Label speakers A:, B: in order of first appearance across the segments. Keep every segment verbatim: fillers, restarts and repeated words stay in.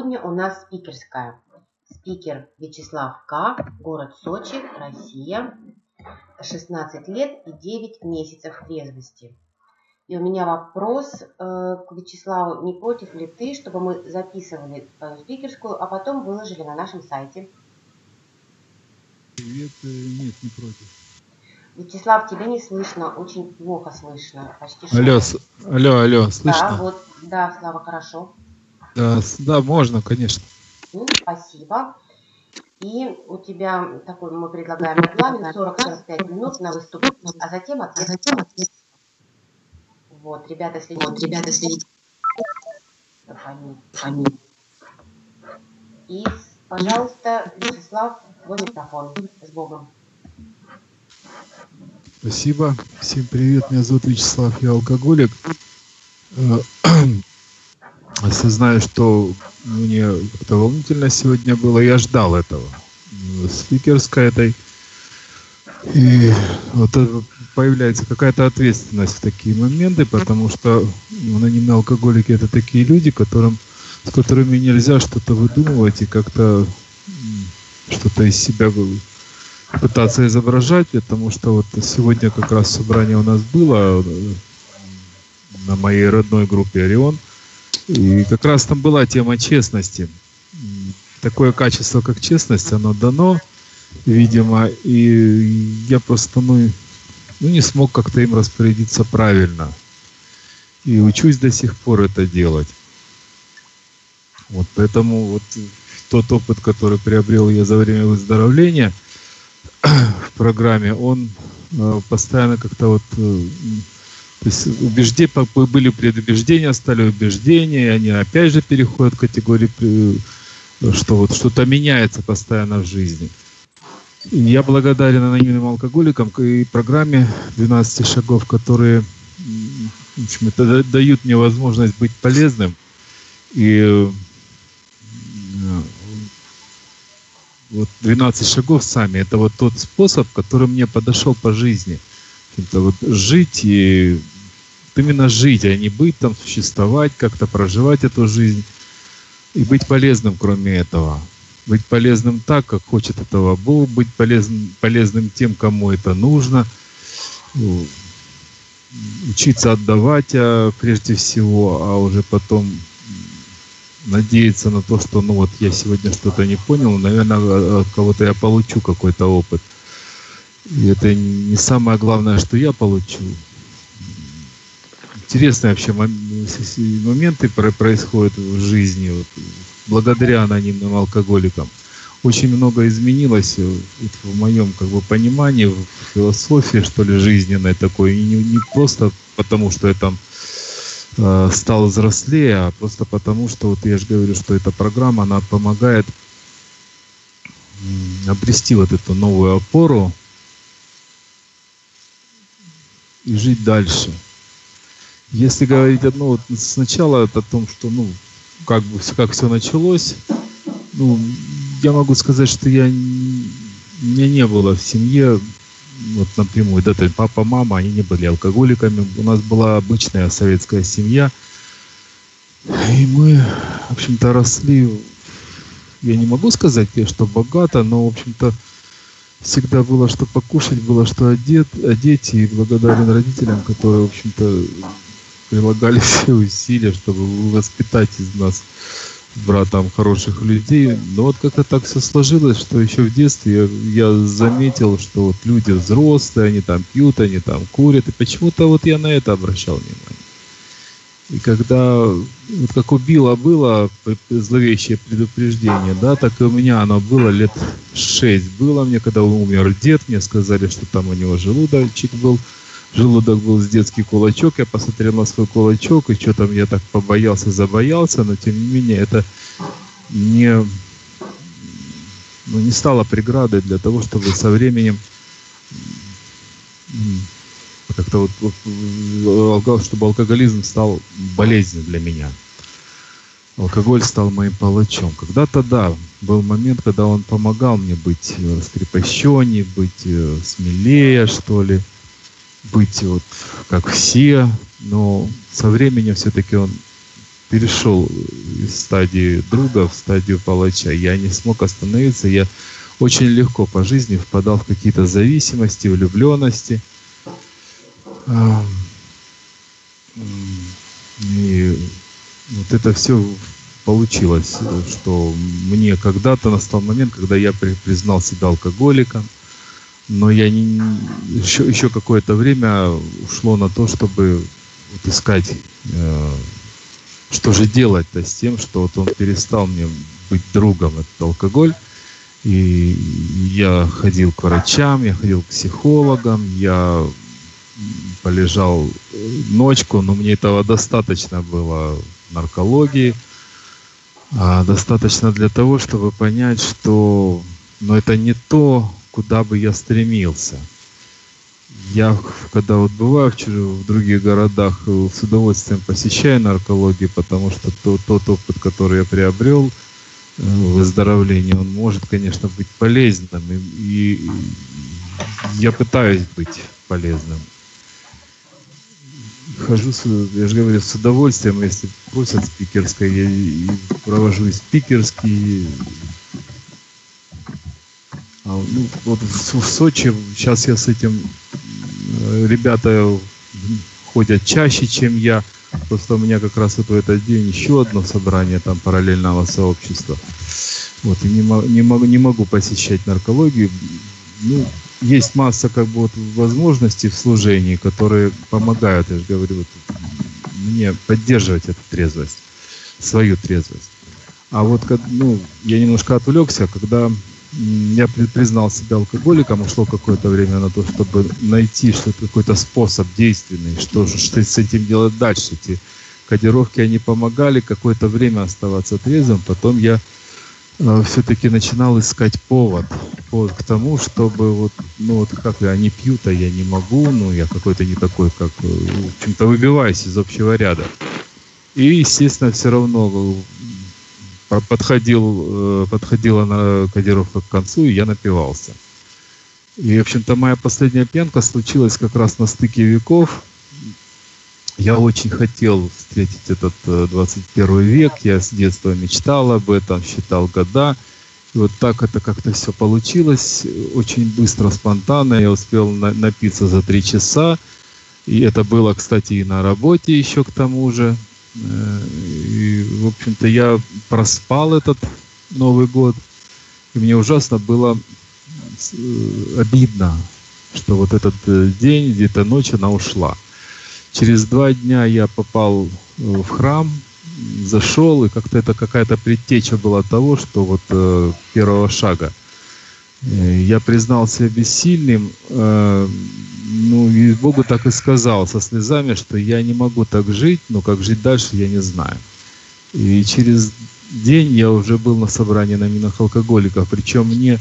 A: сегодня у нас спикерская. Спикер Вячеслав К., город Сочи, Россия, шестнадцать лет и девять месяцев трезвости. И у меня вопрос э, к Вячеславу. Не против ли ты, чтобы мы записывали твою спикерскую, а потом выложили на нашем сайте?
B: Привет, нет, не против.
A: Вячеслав, тебя не слышно, очень плохо слышно, почти шепот.
B: Алло, с- алло, алло, слышно?
A: Да, вот, да, Слава, хорошо.
B: Да, с- да, можно, конечно.
A: Ну, спасибо. И у тебя такой, мы предлагаем регламент сорок-сорок пять минут на выступление, а затем ответ. Вот, ребята, следите.
C: Вот, ребята, следите.
A: Они. И, пожалуйста, Вячеслав, твой микрофон. С Богом.
B: Спасибо. Всем привет, меня зовут Вячеслав, я алкоголик. Э, Осознаю, что мне как-то волнительно сегодня было, я ждал этого. э, Спикерской этой. И вот это появляется какая-то ответственность в такие моменты, потому что анонимные алкоголики — это такие люди, которым, с которыми нельзя что-то выдумывать и как-то м, что-то из себя вы- пытаться изображать, потому что вот сегодня как раз собрание у нас было э, на моей родной группе «Орион», и как раз там была тема честности. М, Такое качество, как честность, оно дано, видимо, и я просто, ну, ну, не смог как-то им распорядиться правильно. И учусь до сих пор это делать. Вот поэтому вот тот опыт, который приобрел я за время выздоровления в программе, он э, постоянно как-то вот, э, м, то есть убежде, по- по- были предубеждения, стали убеждения, и они опять же переходят в категорию, при- что вот что-то меняется постоянно в жизни. И я благодарен анонимным алкоголикам и программе двенадцати шагов, которые, м, в общем, это да- дают мне возможность быть полезным. И э, вот двенадцать шагов сами — это вот тот способ, который мне подошел по жизни. Это вот жить и вот именно жить, а не быть там, существовать, как-то проживать эту жизнь и быть полезным, кроме этого. Быть полезным так, как хочет этого Бог, быть полезным, полезным тем, кому это нужно. Ну, учиться отдавать, а, прежде всего, а уже потом м, надеяться на то, что, ну вот, я сегодня что-то не понял, наверное, от кого-то я получу какой-то опыт. И это не самое главное, что я получу. Интересные вообще мом- с- с- моменты про- происходят в жизни, вот, благодаря анонимным алкоголикам. Очень много изменилось э, вот в моем как бы понимании, в философии, что ли, жизненной такой. И не, не просто потому, что я там э, стал взрослее, а просто потому, что вот я же говорю, что эта программа, она помогает м, обрести вот эту новую опору и жить дальше. Если говорить одно, вот сначала это о том, что, ну, как бы всё- как все началось, ну, я могу сказать, что я н- у меня не было в семье, вот напрямую, да, то есть папа, мама, они не были алкоголиками. У нас была обычная советская семья, и мы, в общем-то, росли, я не могу сказать, что богато, но, в общем-то, всегда было что покушать, было что одет, одеть, и благодарен родителям, которые, в общем-то, прилагали все усилия, чтобы воспитать из нас с братом хороших людей. Но вот как-то так все сложилось, что еще в детстве я, я заметил, что вот люди взрослые, они там пьют, они там курят, и почему-то вот я на это обращал внимание. И когда, вот как у Билла было п- зловещее предупреждение, да, так и у меня оно было лет шесть было мне, когда умер дед, мне сказали, что там у него желудочек был, желудок был с детский кулачок, я посмотрел на свой кулачок, и что там я так побоялся, забоялся, но тем не менее это не, ну, не стало преградой для того, чтобы со временем м, как-то вот, вот, алко- чтобы алкоголизм стал болезнью для меня. Алкоголь стал моим палачом. Когда-то, да, был момент, когда он помогал мне быть э, раскрепощеннее, быть э, смелее, что ли, быть вот как все, но со временем все-таки он перешел из стадии друга в стадию палача. Я не смог остановиться. Я очень легко по жизни впадал в какие-то зависимости, влюбленности. И вот это все получилось, что мне когда-то настал момент, когда я признал себя алкоголиком, но я не, еще, еще какое-то время ушло на то, чтобы вот искать, э, что же делать-то с тем, что вот он перестал мне быть другом, этот алкоголь. И я ходил к врачам, я ходил к психологам, я полежал ночку, но мне этого достаточно было в наркологии. А достаточно для того, чтобы понять, что ну, это не то, куда бы я стремился. Я, когда вот бываю в, в других городах, с удовольствием посещаю наркологию, потому что то, тот опыт, который я приобрел в выздоровлении, он может, конечно, быть полезным. И, и я пытаюсь быть полезным. Хожу, я же говорю, с удовольствием, если просят спикерской, я и провожу и спикерские. А, ну, вот в, в Сочи сейчас я с этим, ребята ходят чаще, чем я. Просто у меня как раз вот в этот день еще одно собрание там параллельного сообщества. Вот, и не, не, могу, не могу посещать наркологию. Ну, есть масса как бы вот возможностей в служении, которые помогают, я же говорю, вот, мне поддерживать эту трезвость, свою трезвость. А вот ну, я немножко отвлекся, когда я признал себя алкоголиком, ушло какое-то время на то, чтобы найти что-то, какой-то способ действенный, что же что с этим делать дальше. Эти кодировки, они помогали какое-то время оставаться трезвым, потом я э, все-таки начинал искать повод, повод к тому, чтобы вот, ну вот как я, они пьют, а я не могу, ну я какой-то не такой, как, в общем-то, выбиваюсь из общего ряда. И, естественно, все равно подходил, подходила на кодировка к концу, и я напивался. И, в общем-то, моя последняя пьянка случилась как раз на стыке веков. Я очень хотел встретить этот двадцать первый век, я с детства мечтал об этом, считал года. И вот так это как-то все получилось, очень быстро, спонтанно. Я успел на- напиться за три часа. И это было, кстати, и на работе еще к тому же. И, в общем-то, я проспал этот Новый год. И мне ужасно было обидно, что вот этот день, где-то ночь, она ушла. Через два дня я попал в храм, зашел, и как-то это какая-то предтеча была того, что вот э, первого шага. Я признал себя бессильным, э, ну и Богу так и сказал со слезами, что я не могу так жить, но как жить дальше, я не знаю. И через день я уже был на собрании анонимных алкоголиков, причем мне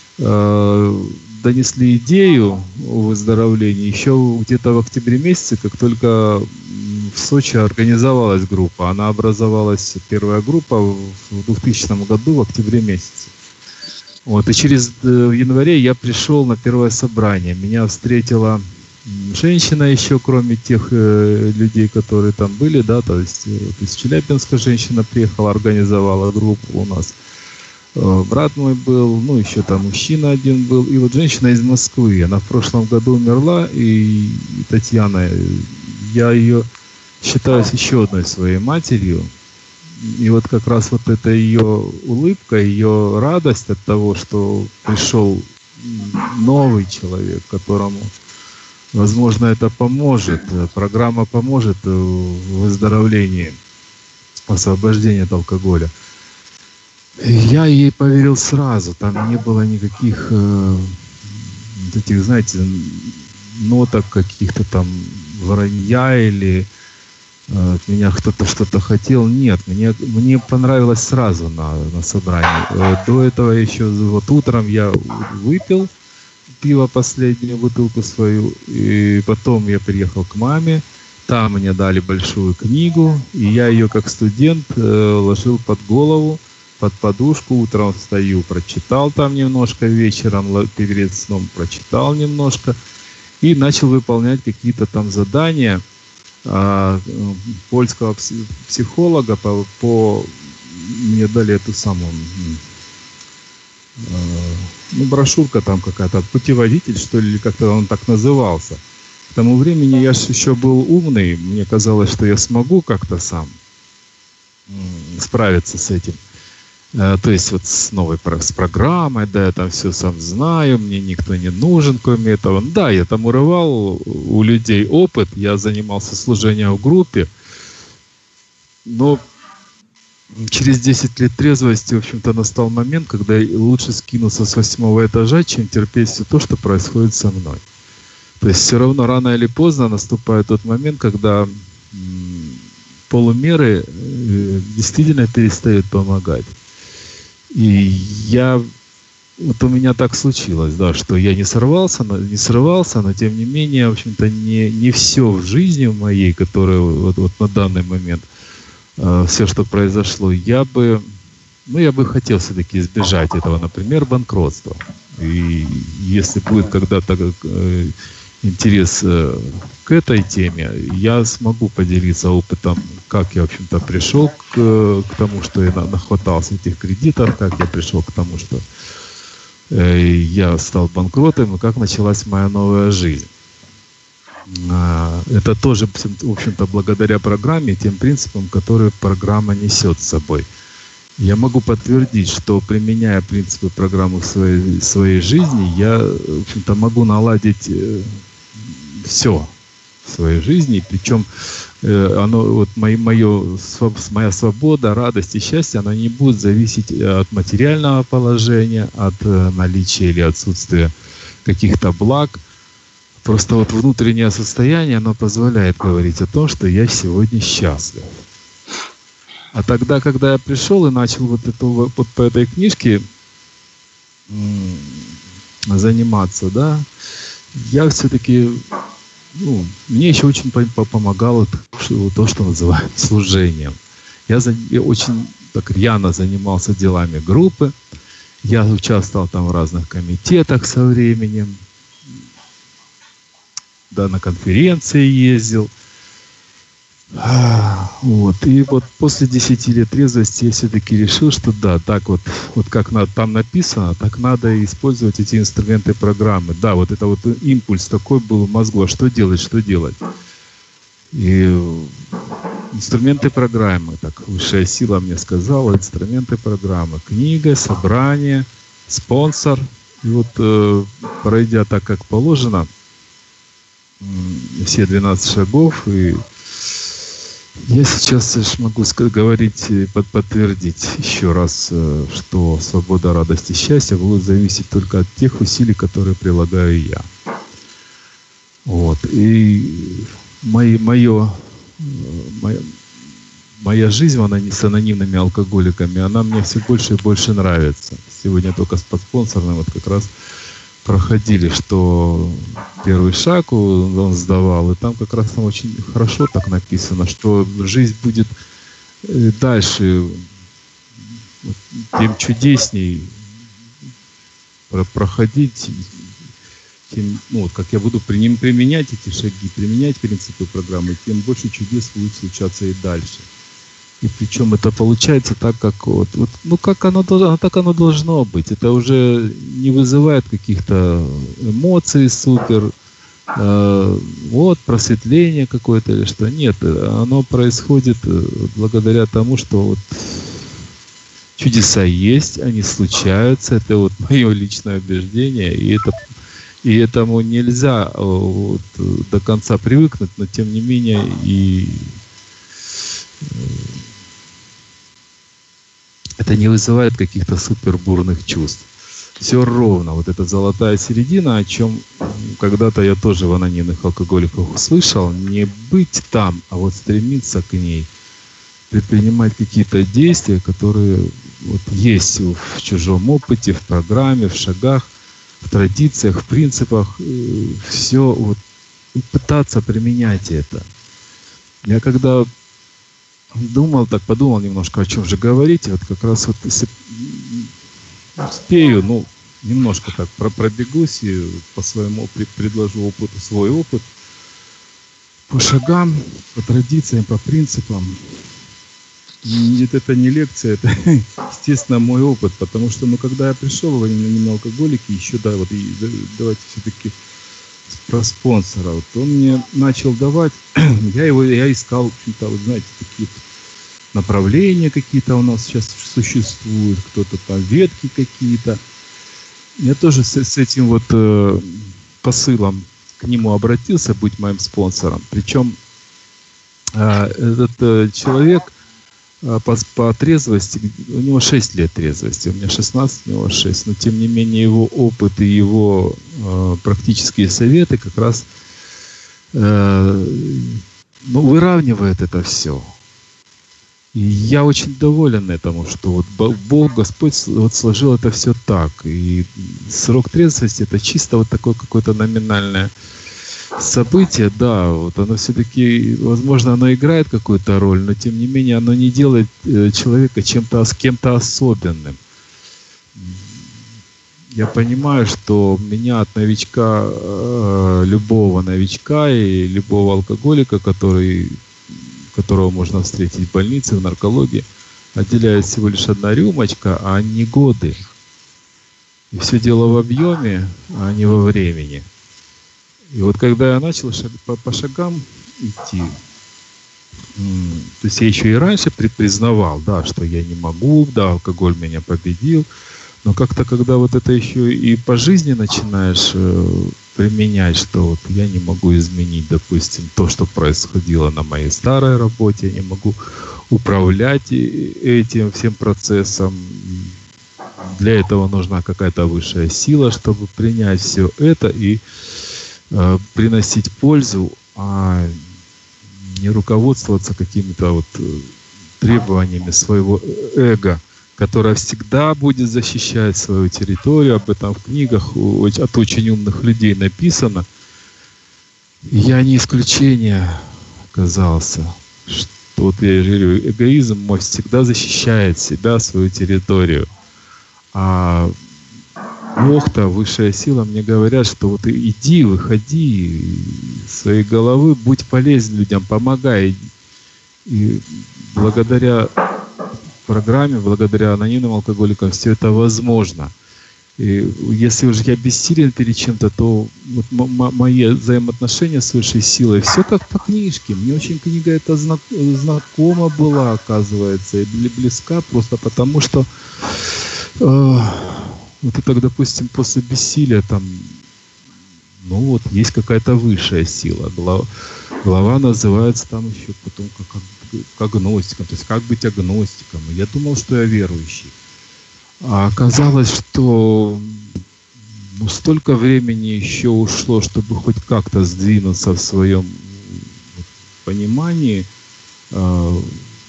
B: э, донесли идею о выздоровлении еще где-то в октябре месяце, как только в Сочи организовалась группа. Она образовалась, первая группа, в двухтысячном году, в октябре месяце. Вот, и через в январе я пришел на первое собрание. Меня встретила женщина еще, кроме тех э, людей, которые там были, да, то есть вот из Челябинска женщина приехала, организовала группу у нас. Э, брат мой был, ну еще там мужчина один был, и вот женщина из Москвы. Она в прошлом году умерла, и, и Татьяна, я ее считаю еще одной своей матерью. И вот как раз вот эта ее улыбка, ее радость от того, что пришел новый человек, которому, возможно, это поможет, программа поможет в выздоровлении, освобождении от алкоголя. Я ей поверил сразу, там не было никаких э, таких, знаете, ноток каких-то там вранья или от меня кто-то что-то хотел. Нет, мне, мне понравилось сразу на, на собрании. До этого еще вот утром я выпил пиво, последнюю бутылку свою, и потом я приехал к маме, там мне дали большую книгу, и я ее как студент э, ложил под голову, под подушку, утром встаю, прочитал там немножко, вечером перед сном прочитал немножко и начал выполнять какие-то там задания. а, польского психолога по, по мне дали эту самую э, ну, брошюрка там какая-то, путеводитель, что ли, или как-то он так назывался. К тому времени я же еще был умный, мне казалось, что я смогу как-то сам справиться с этим. То есть вот с новой с программой, да, я там все сам знаю, мне никто не нужен, кроме этого. Да, я там урывал у людей опыт, я занимался служением в группе, но через десять лет трезвости, в общем-то, настал момент, когда лучше скинуться с восьмого этажа, чем терпеть все то, что происходит со мной. То есть все равно рано или поздно наступает тот момент, когда полумеры действительно перестают помогать. И я, вот у меня так случилось, да, что я не сорвался, не срывался, но тем не менее, в общем-то, не, не все в жизни моей, которая вот, вот на данный момент, э, все, что произошло, я бы, ну, я бы хотел все-таки избежать этого, например, банкротства. И если будет когда-то э, интерес э, к этой теме, я смогу поделиться опытом, как я, в общем-то, пришел к, к тому, что я нахватался этих кредитов, как я пришел к тому, что э, я стал банкротом, и как началась моя новая жизнь. Э, это тоже, в общем-то, благодаря программе, тем принципам, которые программа несет с собой. Я могу подтвердить, что, применяя принципы программы в своей, своей жизни, я, в общем-то, могу наладить э, все в своей жизни, причем э, оно, вот мое, мое, моя свобода, радость и счастье, она не будет зависеть от материального положения, от э, наличия или отсутствия каких-то благ. Просто вот внутреннее состояние, оно позволяет говорить о том, что я сегодня счастлив. А тогда, когда я пришел и начал вот, эту, вот по этой книжке м- заниматься, да, я все-таки, ну, мне еще очень помогало то, что называют служением. Я, за, я очень так рьяно занимался делами группы, я участвовал там в разных комитетах со временем, да, на конференции ездил. Вот. И вот после десяти лет трезвости я все-таки решил, что да, так вот, вот как на, там написано, так надо использовать эти инструменты программы. Да, вот это вот импульс такой был в мозгу, а что делать, что делать. И инструменты программы, так высшая сила мне сказала, инструменты программы. Книга, собрание, спонсор. И вот э, пройдя так, как положено, э, все двенадцать шагов, и я сейчас могу говорить, под, подтвердить еще раз, что свобода, радость и счастье будут зависеть только от тех усилий, которые прилагаю я. Вот. И мои, мое, моя, моя жизнь, она не с анонимными алкоголиками, она мне все больше и больше нравится. Сегодня только с подспонсорным вот как раз проходили, что первый шаг он сдавал, и там как раз там очень хорошо так написано, что жизнь будет дальше тем чудесней проходить, тем, ну, вот как я буду применять эти шаги, применять принципы программы, тем больше чудес будет случаться и дальше. И причем это получается так, как вот, вот ну как оно должно, так оно должно быть. Это уже не вызывает каких-то эмоций супер, э, вот просветление какое-то или что. Нет, оно происходит благодаря тому, что вот чудеса есть, они случаются. Это вот мое личное убеждение, и это и этому нельзя вот до конца привыкнуть, но тем не менее и это не вызывает каких-то супербурных чувств. Все ровно. Вот эта золотая середина, о чем когда-то я тоже в анонимных алкоголиках услышал, не быть там, а вот стремиться к ней, предпринимать какие-то действия, которые вот есть в чужом опыте, в программе, в шагах, в традициях, в принципах, все вот и пытаться применять это. Я когда думал, так подумал немножко, о чем же говорить. Вот как раз вот если успею, ну, немножко так пробегусь и по своему предложу опыту свой опыт. по шагам, по традициям, по принципам. Нет, это не лекция, это, естественно, мой опыт, потому что, ну, когда я пришел в анонимные алкоголики, еще, да, вот, и, да, давайте все-таки про спонсора, вот, он мне начал давать, я его, я искал, в общем-то, вот, знаете, такие направления какие-то у нас сейчас существуют, кто-то там, ветки какие-то. Я тоже с, с этим вот э, посылом к нему обратился, быть моим спонсором, причем э, этот э, человек По, по трезвости, у него шесть лет трезвости, у меня шестнадцать, у него шесть, но тем не менее его опыт и его э, практические советы как раз э, ну, выравнивает это все. И я очень доволен этому, что вот Бог, Господь вот сложил это все так. И срок трезвости это чисто вот такое какое-то номинальное событие, да, вот оно все-таки, возможно, оно играет какую-то роль, но тем не менее оно не делает э, человека чем-то, с кем-то особенным. Я понимаю, что меня от новичка, э, любого новичка и любого алкоголика, который, которого можно встретить в больнице, в наркологии, отделяет всего лишь одна рюмочка, а не годы. И все дело в объеме, а не во времени. И вот когда я начал шаг, по, по шагам идти, то есть я еще и раньше признавал, да, что я не могу, да, алкоголь меня победил, но как-то когда вот это еще и по жизни начинаешь э, применять, что вот я не могу изменить, допустим, то, что происходило на моей старой работе, я не могу управлять этим всем процессом, для этого нужна какая-то высшая сила, чтобы принять все это и приносить пользу, а не руководствоваться какими-то вот требованиями своего эго, которое всегда будет защищать свою территорию. Об этом в книгах от очень умных людей написано. Я не исключение оказался. Что вот я говорю, эгоизм мой всегда защищает себя, свою территорию. А Бог-то, высшая сила, мне говорят, что вот иди, выходи из своей головы, будь полезен людям, помогай. И благодаря программе, благодаря анонимным алкоголикам все это возможно. И если уже я бессилен перед чем-то, то вот мои взаимоотношения с высшей силой, все как по книжке. Мне очень книга эта знакома была, оказывается, и близка, просто потому что э, вот это, допустим, после бессилия там, ну вот, есть какая-то высшая сила. Глава, глава называется там еще потом как, как агностиком, то есть как быть агностиком. И я думал, что я верующий. А оказалось, что ну, столько времени еще ушло, чтобы хоть как-то сдвинуться в своем понимании, э,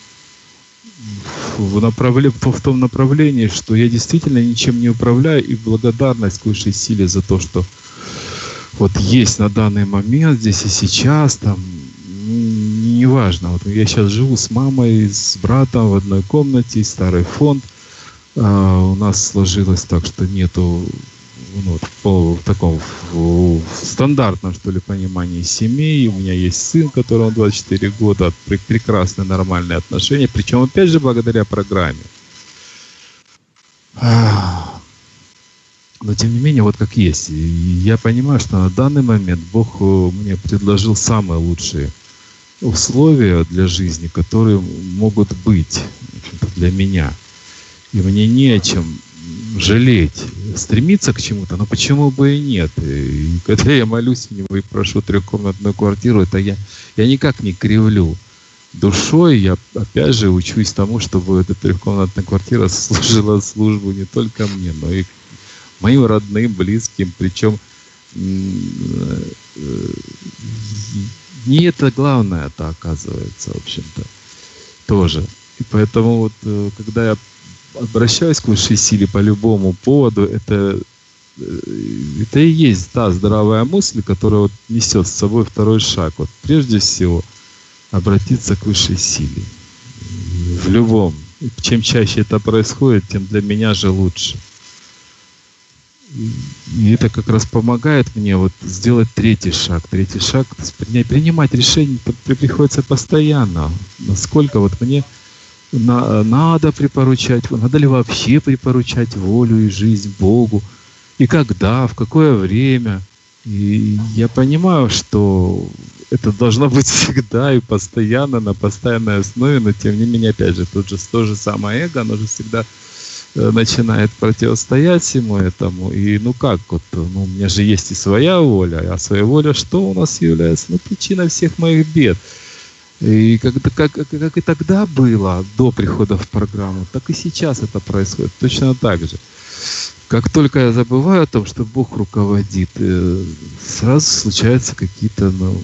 B: в, направле, в том направлении, что я действительно ничем не управляю, и благодарность к высшей силе за то, что вот есть на данный момент, здесь и сейчас, там, неважно. Вот я сейчас живу с мамой, с братом в одной комнате, старый фонд. Uh, у нас сложилось так, что нету ну, по в таком в, в стандартном, что ли, понимании семей. У меня есть сын, которому двадцать четыре года, прекрасные нормальные отношения, причем опять же благодаря программе. Uh, но тем не менее, вот как есть. И я понимаю, что на данный момент Бог мне предложил самые лучшие условия для жизни, которые могут быть для меня. И мне не о чем жалеть, стремиться к чему-то, но почему бы и нет. И когда я молюсь у него и прошу трехкомнатную квартиру, это я, я никак не кривлю душой. Я опять же учусь тому, чтобы эта трехкомнатная квартира служила службу не только мне, но и моим родным, близким. Причем не это главное, это оказывается, в общем-то, тоже. И поэтому вот, когда я обращаюсь к высшей силе по любому поводу, это, это и есть та здравая мысль, которая вот несет с собой второй шаг. Вот прежде всего обратиться к высшей силе. В любом. И чем чаще это происходит, тем для меня же лучше. И это как раз помогает мне вот сделать третий шаг. Третий шаг, то есть принять, принимать решения приходится постоянно. Насколько вот мне на, надо припоручать, надо ли вообще припоручать волю и жизнь Богу, и когда, в какое время. И я понимаю, что это должно быть всегда и постоянно, на постоянной основе, но тем не менее, опять же, тут же то же самое эго, оно же всегда начинает противостоять всему этому. И ну как, вот, ну, у меня же есть и своя воля, а своя воля что у нас является? Ну, причиной всех моих бед. И как, как, как и тогда было, до прихода в программу, так и сейчас это происходит точно так же. Как только я забываю о том, что Бог руководит, сразу случаются какие-то, ну,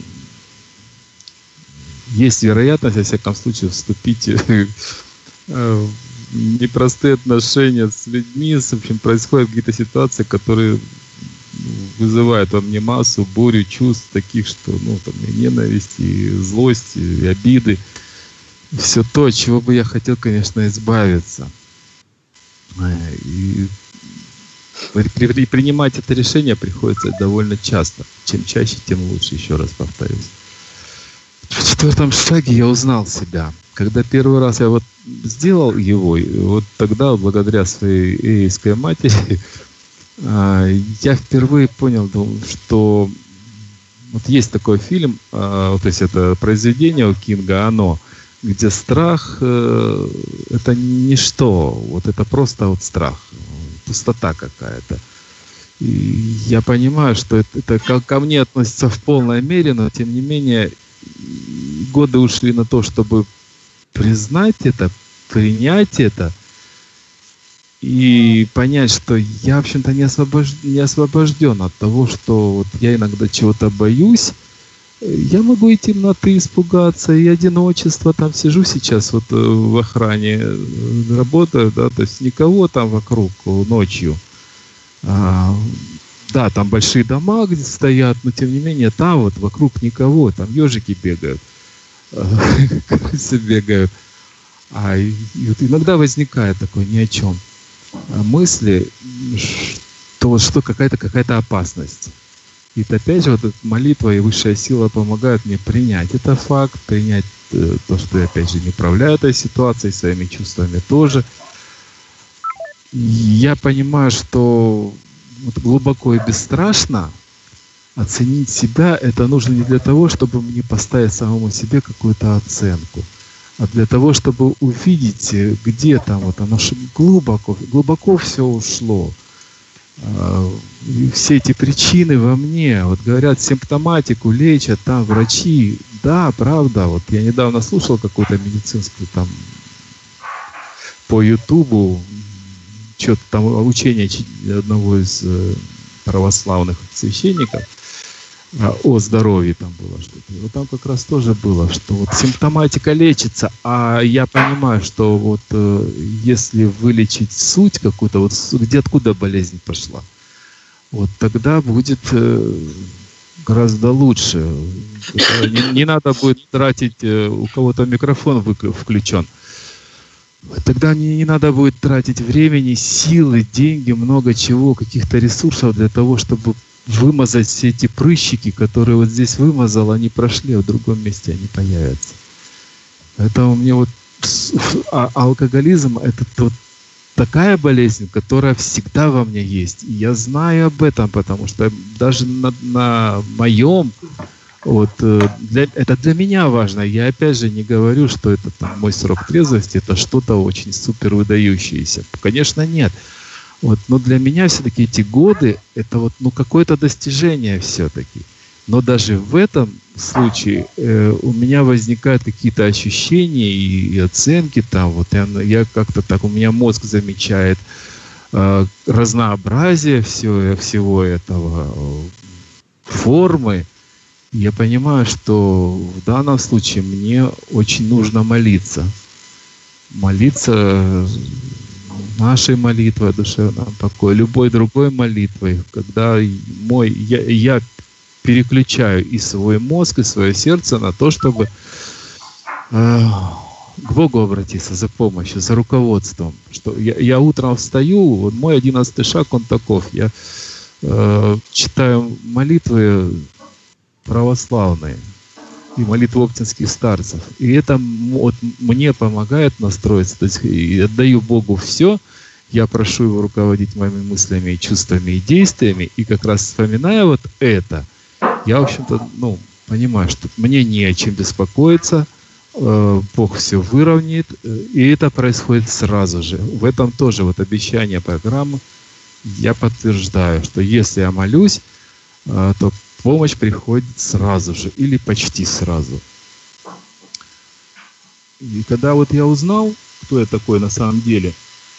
B: есть вероятность, во всяком случае, вступить в непростые отношения с людьми, в общем, происходят какие-то ситуации, которые вызывают во мне массу, бурю чувств таких, что, ну, там, и ненависть, и злость, и обиды, и все то, от чего бы я хотел, конечно, избавиться. И принимать это решение приходится довольно часто. Чем чаще, тем лучше, еще раз повторюсь. В четвертом шаге я узнал себя. Когда первый раз я вот сделал его, вот тогда, благодаря своей эйской матери, я впервые понял, что вот есть такой фильм, то есть это произведение у Кинга «Оно», где страх — это ничто, вот это просто вот страх, пустота какая-то. И я понимаю, что это, это ко мне относится в полной мере, но тем не менее годы ушли на то, чтобы признать это, принять это и понять, что я, в общем-то, не, освобож... не освобожден от того, что вот я иногда чего-то боюсь. Я могу и темноты испугаться, и одиночества. Там сижу сейчас вот в охране, работаю, да, то есть никого там вокруг ночью. А, да, там большие дома где стоят, но тем не менее там вот вокруг никого, там ежики бегают, крысы бегают. А и, и вот иногда возникает такое ни о чем мысли, что, что какая-то какая-то опасность. И опять же, вот молитва и высшая сила помогают мне принять это факт, принять э, то, что я, опять же, не управляю этой ситуацией, своими чувствами тоже. И я понимаю, что вот глубоко и бесстрашно оценить себя, это нужно не для того, чтобы мне поставить самому себе какую-то оценку, а для того, чтобы увидеть, где там вот оно глубоко, глубоко все ушло. И все эти причины во мне. Вот говорят, симптоматику лечат там врачи. Да, правда. Вот я недавно слушал какую-то медицинскую там по Ютубу, что-то там учение одного из православных священников о здоровье там было что-то. Вот там как раз тоже было, что вот симптоматика лечится, а я понимаю, что вот э, если вылечить суть какую-то, вот где откуда болезнь пошла, вот тогда будет э, гораздо лучше. Не, не надо будет тратить, э, у кого-то микрофон включен. Тогда не, не надо будет тратить времени, силы, деньги, много чего, каких-то ресурсов для того, чтобы вымазать все эти прыщики, которые вот здесь вымазал, они прошли, а в другом месте они появятся. Поэтому мне вот а алкоголизм — это вот такая болезнь, которая всегда во мне есть. И я знаю об этом, потому что даже на, на моем, вот, для, это для меня важно. Я опять же не говорю, что это там мой срок трезвости, это что-то очень супер выдающееся. Конечно, нет. Вот, но для меня все-таки эти годы — это вот, ну, какое-то достижение все-таки. Но даже в этом случае э, у меня возникают какие-то ощущения и, и оценки там. Вот я, я как-то так, у меня мозг замечает э, разнообразие все, всего этого, э, формы. И я понимаю, что в данном случае мне очень нужно молиться. Молиться нашей молитвой о душевном покое, любой другой молитвой, когда мой, я, я переключаю и свой мозг, и свое сердце на то, чтобы э, к Богу обратиться за помощью, за руководством. Что я, я утром встаю, вот мой одиннадцатый шаг, он таков. Я э, читаю молитвы православные и молитвы оптинских старцев. И это вот, мне помогает настроиться. То есть и отдаю Богу все. Я прошу Его руководить моими мыслями, и чувствами и действиями. И как раз вспоминая вот это, я, в общем-то, ну, понимаю, что мне не о чем беспокоиться. Бог все выровняет, и это происходит сразу же. В этом тоже вот обещание программы. Я подтверждаю, что если я молюсь, то помощь приходит сразу же или почти сразу. И когда вот я узнал, кто я такой на самом деле,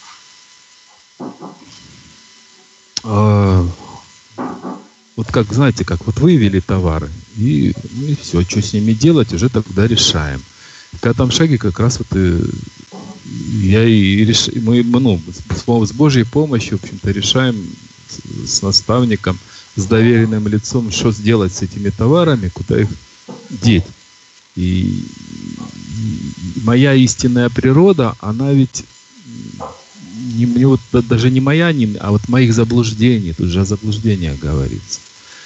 B: вот как, знаете, как вот вывели товары, и, ну и все, что с ними делать, уже тогда решаем. В пятом шаге как раз вот и, я и реш... мы, ну, с, с Божьей помощью, в общем-то, решаем с, с наставником, с доверенным лицом, что сделать с этими товарами, куда их деть. И, и моя истинная природа, она ведь не, не вот, даже не моя, не, а вот моих заблуждений, тут же о заблуждениях говорится.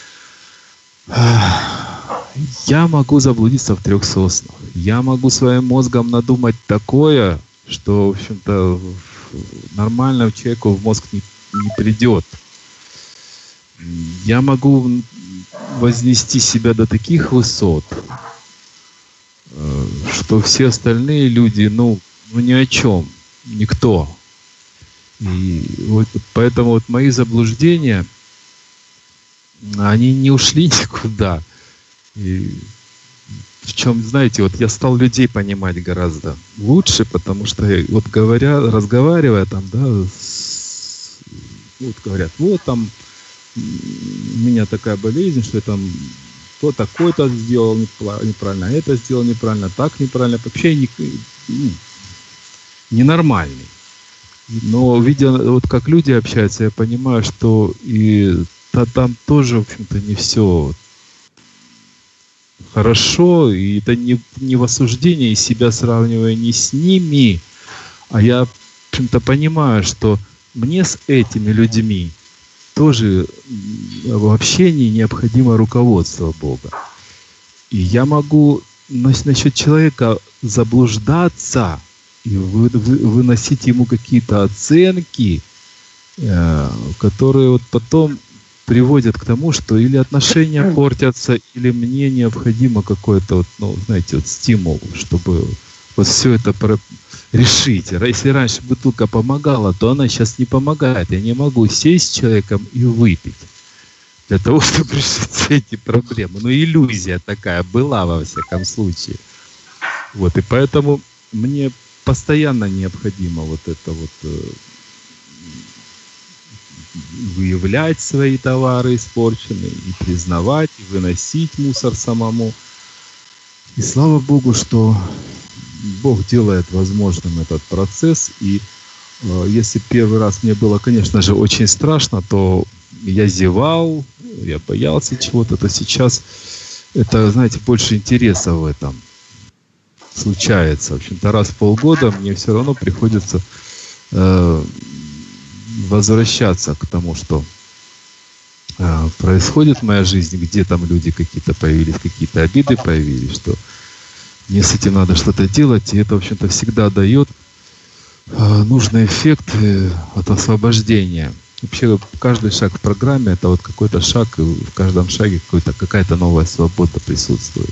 B: Я могу заблудиться в трех соснах. Я могу своим мозгом надумать такое, что, в общем-то, нормальному человеку в мозг не, не придет. Я могу вознести себя до таких высот, что все остальные люди, ну, ну ни о чем, никто. И вот поэтому вот мои заблуждения, они не ушли никуда. И в чем, знаете, вот я стал людей понимать гораздо лучше, потому что вот говоря, разговаривая там, да, с, вот говорят, вот там у меня такая болезнь, что я там то такой-то сделал неправильно, это сделал неправильно, так неправильно, вообще не, ну, ненормальный. Но видя, вот как люди общаются, я понимаю, что и та, там тоже, в общем-то, не все хорошо, и это не, не в осуждении себя сравнивая не с ними, а я, в общем-то, понимаю, что мне с этими людьми тоже в общении необходимо руководство Бога. И я могу насчет человека заблуждаться и вы, вы, выносить ему какие-то оценки, э, которые вот потом приводят к тому, что или отношения портятся, или мне необходимо какой-то, вот, ну, знаете, вот стимул, чтобы вот все это про... решить. Если раньше бутылка помогала, то она сейчас не помогает. Я не могу сесть с человеком и выпить для того, чтобы решить эти проблемы. Ну, иллюзия такая была, во всяком случае. Вот, и поэтому мне постоянно необходимо вот это вот э, выявлять свои товары испорченные, и признавать, и выносить мусор самому. И слава Богу, что Бог делает возможным этот процесс. И э, если первый раз мне было, конечно же, очень страшно, то я зевал, я боялся чего-то, то сейчас это, знаете, больше интереса в этом случается. В общем-то, раз в полгода мне все равно приходится э, возвращаться к тому, что э, происходит в моей жизни, где там люди какие-то появились, какие-то обиды появились, что мне с этим надо что-то делать, и это, в общем-то, всегда дает э, нужный эффект э, от освобождения. Вообще, каждый шаг в программе — это вот какой-то шаг, и в каждом шаге какой-то, какая-то новая свобода присутствует.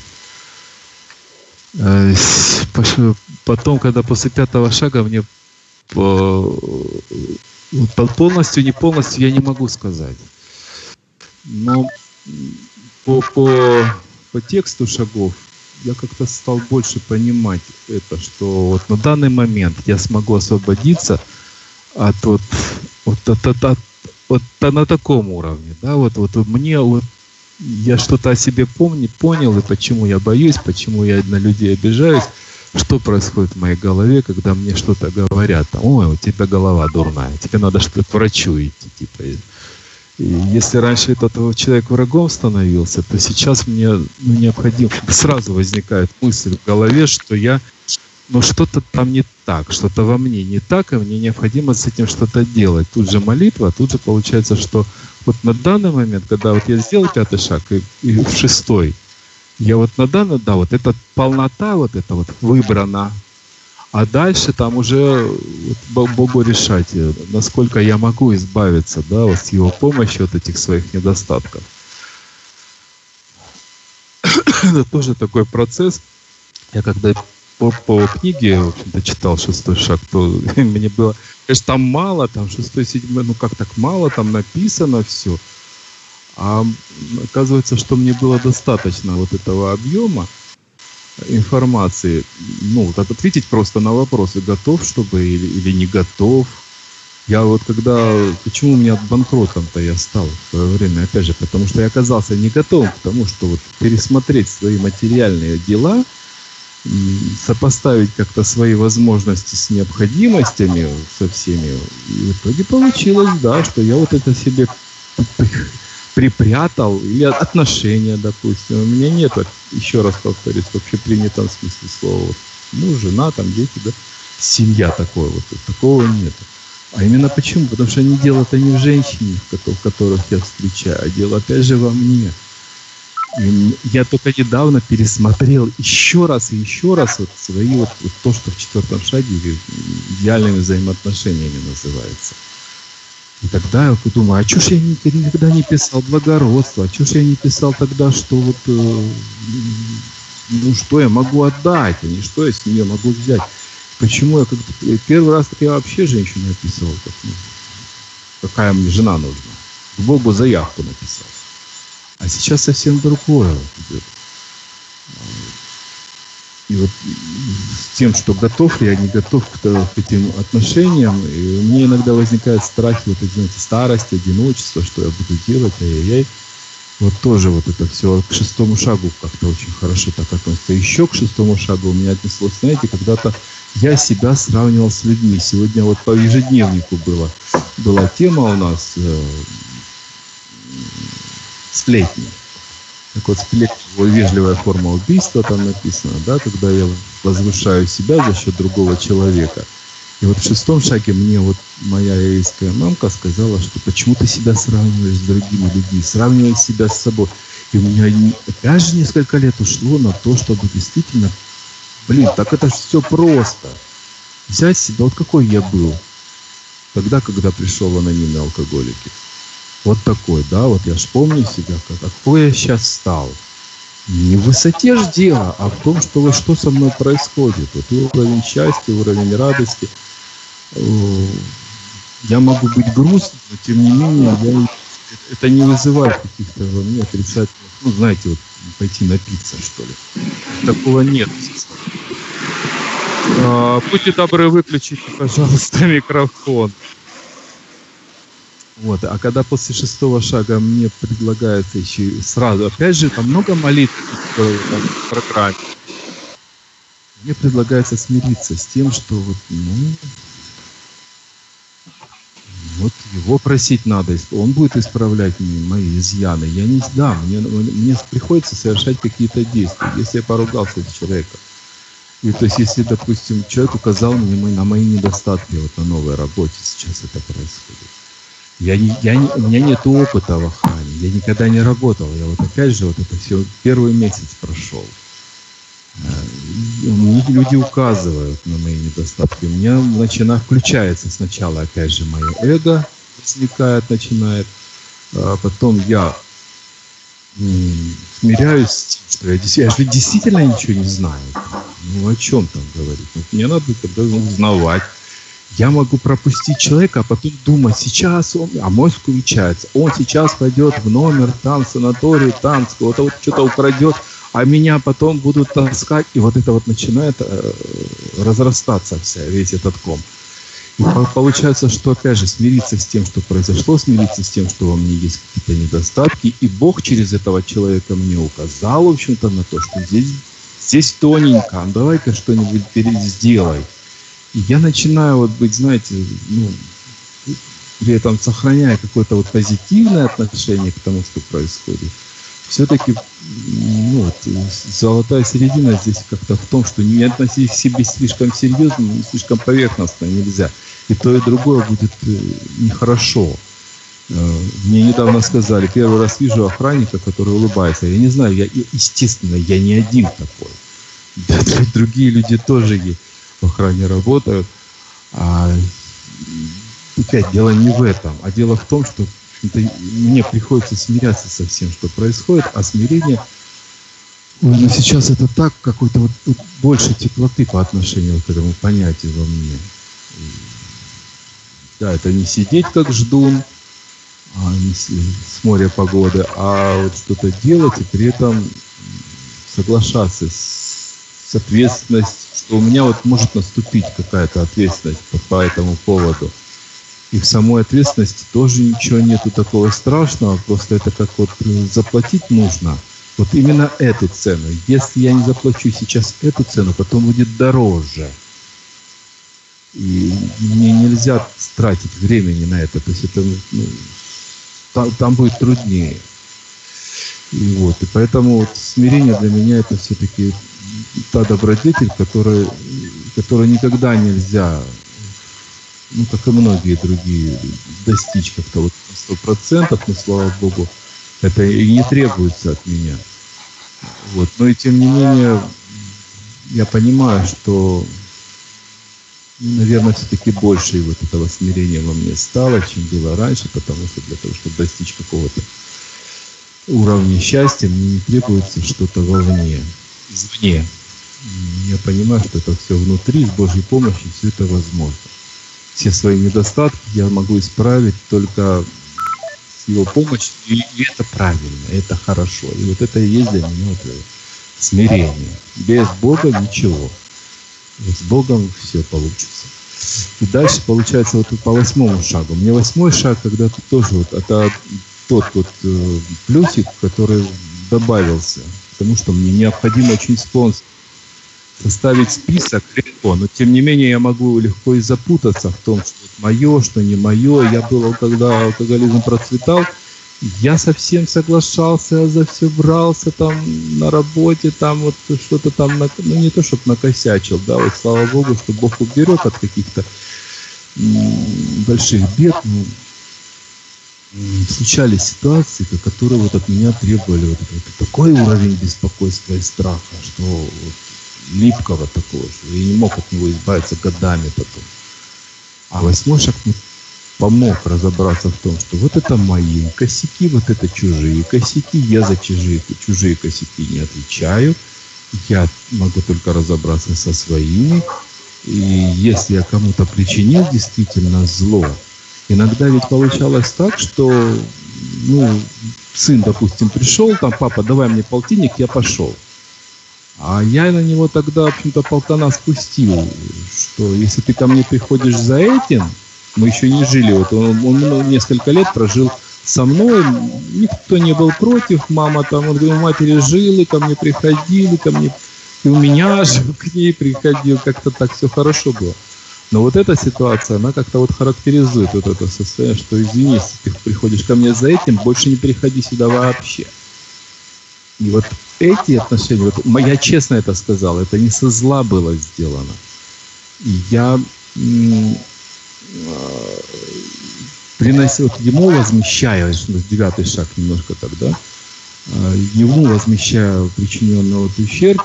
B: Э, потом, когда после пятого шага мне по, вот, полностью, не полностью, я не могу сказать. Но по, по, по тексту шагов я как-то стал больше понимать это, что вот на данный момент я смогу освободиться от вот, вот, от, от, от, вот на таком уровне, да, вот, вот мне вот я что-то о себе помню, понял, и почему я боюсь, почему я на людей обижаюсь, что происходит в моей голове, когда мне что-то говорят, ой, у тебя голова дурная, тебе надо что-то к врачу идти, типа. И если раньше этот человек врагом становился, то сейчас мне, ну, необходимо, сразу возникает мысль в голове, что я но что-то там не так, что-то во мне не так, и мне необходимо с этим что-то делать. Тут же молитва, тут же получается, что вот на данный момент, когда вот я сделал пятый шаг и, и в шестой, я вот на данный, да, вот эта полнота, вот это вот выбрана, а дальше там уже вот Богу решать, насколько я могу избавиться, да, вот с Его помощью от этих своих недостатков. Это тоже такой процесс. Я когда по, по книге, в общем-то, читал шестой шаг, то мне было, конечно, там мало, там шестой, седьмой, ну как так мало, там написано все. А оказывается, что мне было достаточно вот этого объема информации, ну, вот ответить просто на вопросы, готов, чтобы или, или не готов. Я вот когда, почему у меня банкротом-то я стал в свое время, опять же, потому что я оказался не готов к тому, что вот пересмотреть свои материальные дела, сопоставить как-то свои возможности с необходимостями со всеми. И в итоге получилось, да, что я вот это себе припрятал, или отношения, допустим. У меня нет, еще раз повторюсь, в общепринятом смысле слова. Вот, ну, жена, там, дети, да, семья такой вот, вот такого нет. А именно почему? Потому что не дело-то не в женщине, в которых я встречаю, а дело опять же во мне. И я только недавно пересмотрел еще раз и еще раз вот свои вот, вот то, что в четвертом шаге идеальными взаимоотношениями называется. И тогда я подумал, а чё ж я никогда не писал благородство, а чё ж я не писал тогда, что вот, э, ну что я могу отдать, а не что я с нее могу взять. Почему я как-то, первый раз так я вообще женщину описывал, как, ну, какая мне жена нужна. К Богу заявку написал. А сейчас совсем другое идет. И вот с тем, что готов ли я, не готов к, к этим отношениям, и у меня иногда возникают страхи, вот эти, знаете, старости, одиночества, что я буду делать, ай-яй-яй. Вот тоже вот это все к шестому шагу как-то очень хорошо так относится. Еще к шестому шагу у меня отнеслось, знаете, когда-то я себя сравнивал с людьми. Сегодня вот по ежедневнику было, была тема у нас э, сплетни. Так вот, сплетни, вежливая форма убийства там написано, да, когда я возвышаю себя за счет другого человека. И вот в шестом шаге мне вот моя еврейская мамка сказала, что почему ты себя сравниваешь с другими людьми, сравниваешь себя с собой. И у меня опять же несколько лет ушло на то, чтобы действительно, блин, так это же все просто. Взять себя, вот какой я был тогда, когда пришел в анонимные алкоголики. Вот такой, да, вот я ж помню себя, какой я сейчас стал. Не в высоте ж дело, а в том, что, вот, что со мной происходит. Вот уровень счастья, уровень радости. Я могу быть грустным, но тем не менее, я, это не вызывает каких-то во мне отрицательных, ну, знаете, вот пойти напиться, что ли. Такого нет. А, будьте добры, выключите, пожалуйста, микрофон. Вот, а когда после шестого шага мне предлагается еще сразу, опять же, там много молитв в программе, мне предлагается смириться с тем, что вот, ну, вот его просить надо, он будет исправлять мои изъяны. Я не да, мне, мне приходится совершать какие-то действия, если я поругался с человеком. И то есть, если, допустим, человек указал мне на мои недостатки, вот на новой работе сейчас это происходит. Я не, я не, у меня нет опыта в охране, я никогда не работал. Я вот опять же вот это все первый месяц прошел. Мне люди указывают на мои недостатки. У меня начинает, включается сначала опять же мое эго, возникает, начинает. А потом я м, смиряюсь с тем, что я, я же действительно ничего не знаю. Ну о чем там говорить? Ну, мне надо тогда узнавать. Я могу пропустить человека, а потом думать, сейчас он, а мозг включается, он сейчас пойдет в номер, там, санаторий, там, кого-то вот что-то украдет, а меня потом будут таскать, и вот это вот начинает э, разрастаться вся, весь этот ком. И получается, что опять же смириться с тем, что произошло, смириться с тем, что во мне есть какие-то недостатки, и Бог через этого человека мне указал, в общем-то, на то, что здесь, здесь тоненько, давай-ка что-нибудь сделай. И я начинаю вот быть, знаете, ну, при этом сохраняя какое-то вот позитивное отношение к тому, что происходит, все-таки ну, вот, золотая середина здесь как-то в том, что не относись к себе слишком серьезно, не слишком поверхностно нельзя. И то, и другое будет нехорошо. Мне недавно сказали, первый раз вижу охранника, который улыбается. Я не знаю, я, естественно, я не один такой. Да, другие люди тоже есть, в охране работают. А опять дело не в этом, а дело в том, что мне приходится смиряться со всем, что происходит, а смирение, ну, сейчас это так, какой-то вот, вот больше теплоты по отношению к этому понятию во мне. Да, это не сидеть как ждун, а не с, с моря погоды, а вот что-то делать и при этом соглашаться с, с ответственностью, что у меня вот может наступить какая-то ответственность по, по этому поводу. И в самой ответственности тоже ничего нету такого страшного, просто это как вот заплатить нужно. Вот именно эту цену. Если я не заплачу сейчас эту цену, потом будет дороже. И мне нельзя тратить времени на это. То есть это, ну, там, там будет труднее. И вот. И поэтому вот смирение для меня это все-таки та добродетель, которая, которая никогда нельзя, ну, как и многие другие, достичь как-то вот сто процентов, но, слава Богу, это и не требуется от меня. Вот. Но и тем не менее, я понимаю, что, наверное, все-таки больше вот этого смирения во мне стало, чем было раньше, потому что для того, чтобы достичь какого-то уровня счастья, мне не требуется что-то вовне, извне. Я понимаю, что это все внутри, с Божьей помощью все это возможно. Все свои недостатки я могу исправить только с Его помощью, и, и это правильно, это хорошо. И вот это и есть для меня вот смирение. Без Бога ничего. Вот с Богом все получится. И дальше получается вот по восьмому шагу. Мне восьмой шаг, когда ты тоже вот это тот вот э, плюсик, который добавился, потому что мне необходимо очень спонсор. Составить список легко, но тем не менее я могу легко и запутаться в том, что мое, что не мое. Я был, когда алкоголизм процветал, я совсем соглашался, я за все брался там на работе, там вот что-то там, ну не то, чтобы накосячил, да, вот слава Богу, что Бог уберет от каких-то м, больших бед, ну, м, случались ситуации, которые вот от меня требовали вот, вот такой уровень беспокойства и страха, что вот, липкого такого, что я не мог от него избавиться годами потом. А восьмой шаг мне помог разобраться в том, что вот это мои косяки, вот это чужие косяки, я за чужие, чужие косяки не отвечаю, я могу только разобраться со своими, и если я кому-то причинил действительно зло, иногда ведь получалось так, что, ну, сын, допустим, пришел, там, папа, давай мне полтинник, я пошел. А я на него тогда, в общем-то, полтона спустил, что если ты ко мне приходишь за этим, мы еще не жили, вот он, он несколько лет прожил со мной, никто не был против, мама там, он говорит, у матери жили, ко мне приходили, ко мне, и у меня же к ней приходил, как-то так все хорошо было. Но вот эта ситуация, она как-то вот характеризует вот это состояние, что извини, если ты приходишь ко мне за этим, больше не приходи сюда вообще. И вот эти отношения, вот, я честно это сказал, это не со зла было сделано. И я м- э- приносил, вот ему возмещая, девятый шаг немножко тогда, э- ему возмещая причиненный вот ущерб,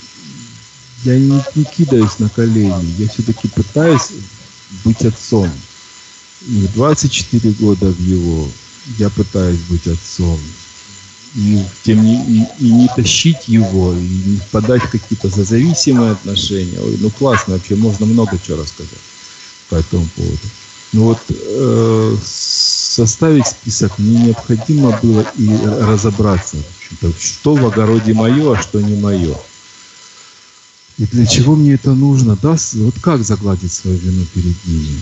B: я не, не кидаюсь на колени, я все-таки пытаюсь быть отцом. И в двадцать четыре года в его я пытаюсь быть отцом. И, тем не, и, и не тащить его, и не впадать в какие-то созависимые отношения. Ой, ну классно, вообще можно много чего рассказать по этому поводу. Но вот э, составить список мне необходимо было и разобраться, что в огороде мое, а что не мое. И для чего мне это нужно? Да? Вот как загладить свою вину перед ними?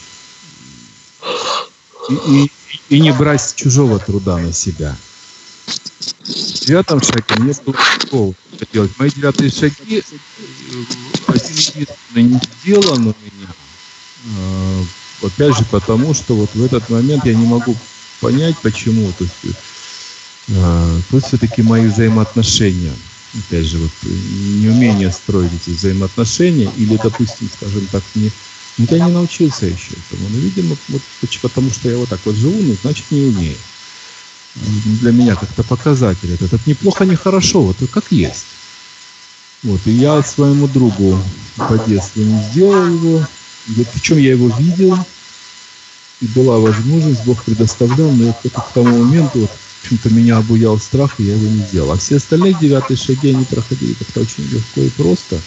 B: И, и, и не брать чужого труда на себя. В девятом шаге мне было легко это делать. Мои девятые шаги один единственный не сделан у меня. Опять же, потому что вот в этот момент я не могу понять, почему. То есть а, то все-таки мои взаимоотношения, опять же, вот неумение строить эти взаимоотношения, или, допустим, скажем так, не, ну, я не научился еще этому, но, видимо, вот, потому что я вот так вот живу, ну, значит, не умею. Для меня как-то показатель этот. Это неплохо, не хорошо, вот как есть. Вот, и я своему другу по детству не сделал его, причем я его видел, и была возможность, Бог предоставлял, но вот к тому моменту, вот, в общем-то, меня обуял страх, и я его не сделал. А все остальные девятые шаги, они проходили как-то очень легко и просто.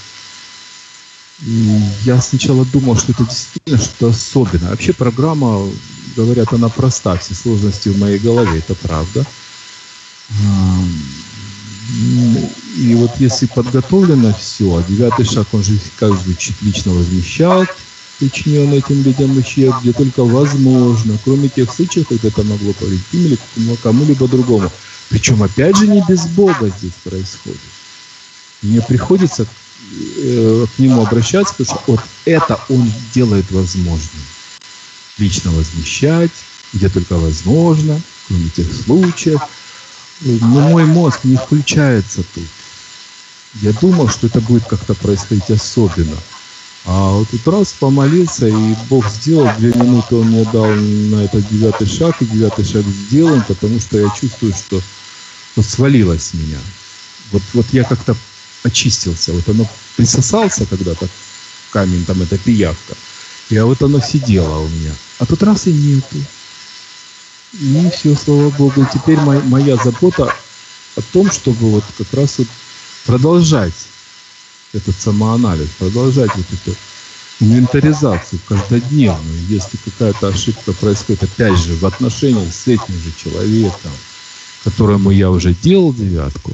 B: И я сначала думал, что это действительно что-то особенное. Вообще программа, говорят, она проста, все сложности в моей голове, это правда. И вот если подготовлено все, а девятый шаг, он же как звучит, лично возмещать причиненный этим людям ущерб, где только возможно, кроме тех случаев, когда это могло повредить им или кому-либо другому. Причем, опять же, не без Бога здесь происходит. Мне приходится э, к нему обращаться, потому что вот это он делает возможным. Лично возмещать, где только возможно, кроме тех случаев. Но мой мозг не включается тут. Я думал, что это будет как-то происходить особенно. А вот тут раз помолился, и Бог сделал, две минуты он мне дал на этот девятый шаг, и девятый шаг сделан, потому что я чувствую, что вот свалилось с меня. Вот, вот я как-то очистился. Вот оно присосался когда-то в камень, там эта пиявка. И вот оно сидело у меня. А тут раз и нету. И все, слава Богу. И теперь моя, моя забота о том, чтобы вот как раз вот продолжать этот самоанализ, продолжать вот эту инвентаризацию каждодневную. Если какая-то ошибка происходит, опять же, в отношениях с этим же человеком, которому я уже делал девятку,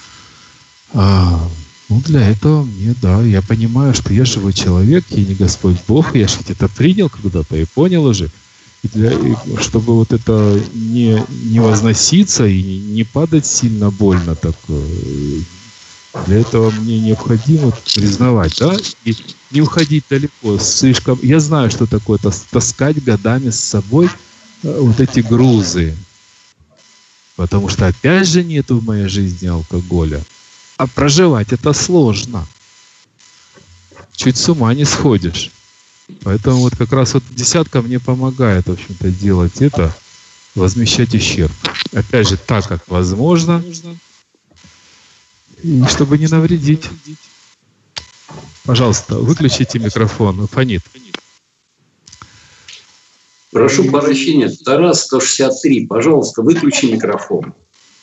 B: а, ну, для этого мне, да, я понимаю, что я живой человек, я не Господь Бог, я же это принял когда-то и понял уже. И для, и чтобы вот это не, не возноситься и не падать сильно больно, так для этого мне необходимо признавать, да, и не уходить далеко, слишком. Я знаю, что такое таскать годами с собой вот эти грузы, потому что опять же нету в моей жизни алкоголя, а проживать это сложно, чуть с ума не сходишь. Поэтому вот как раз вот десятка мне помогает, в общем-то, делать это, возмещать ущерб. Опять же, так как возможно, и чтобы не навредить. Пожалуйста, выключите микрофон, фонит.
C: Прошу прощения, Тарас сто шестьдесят три, пожалуйста, выключи микрофон.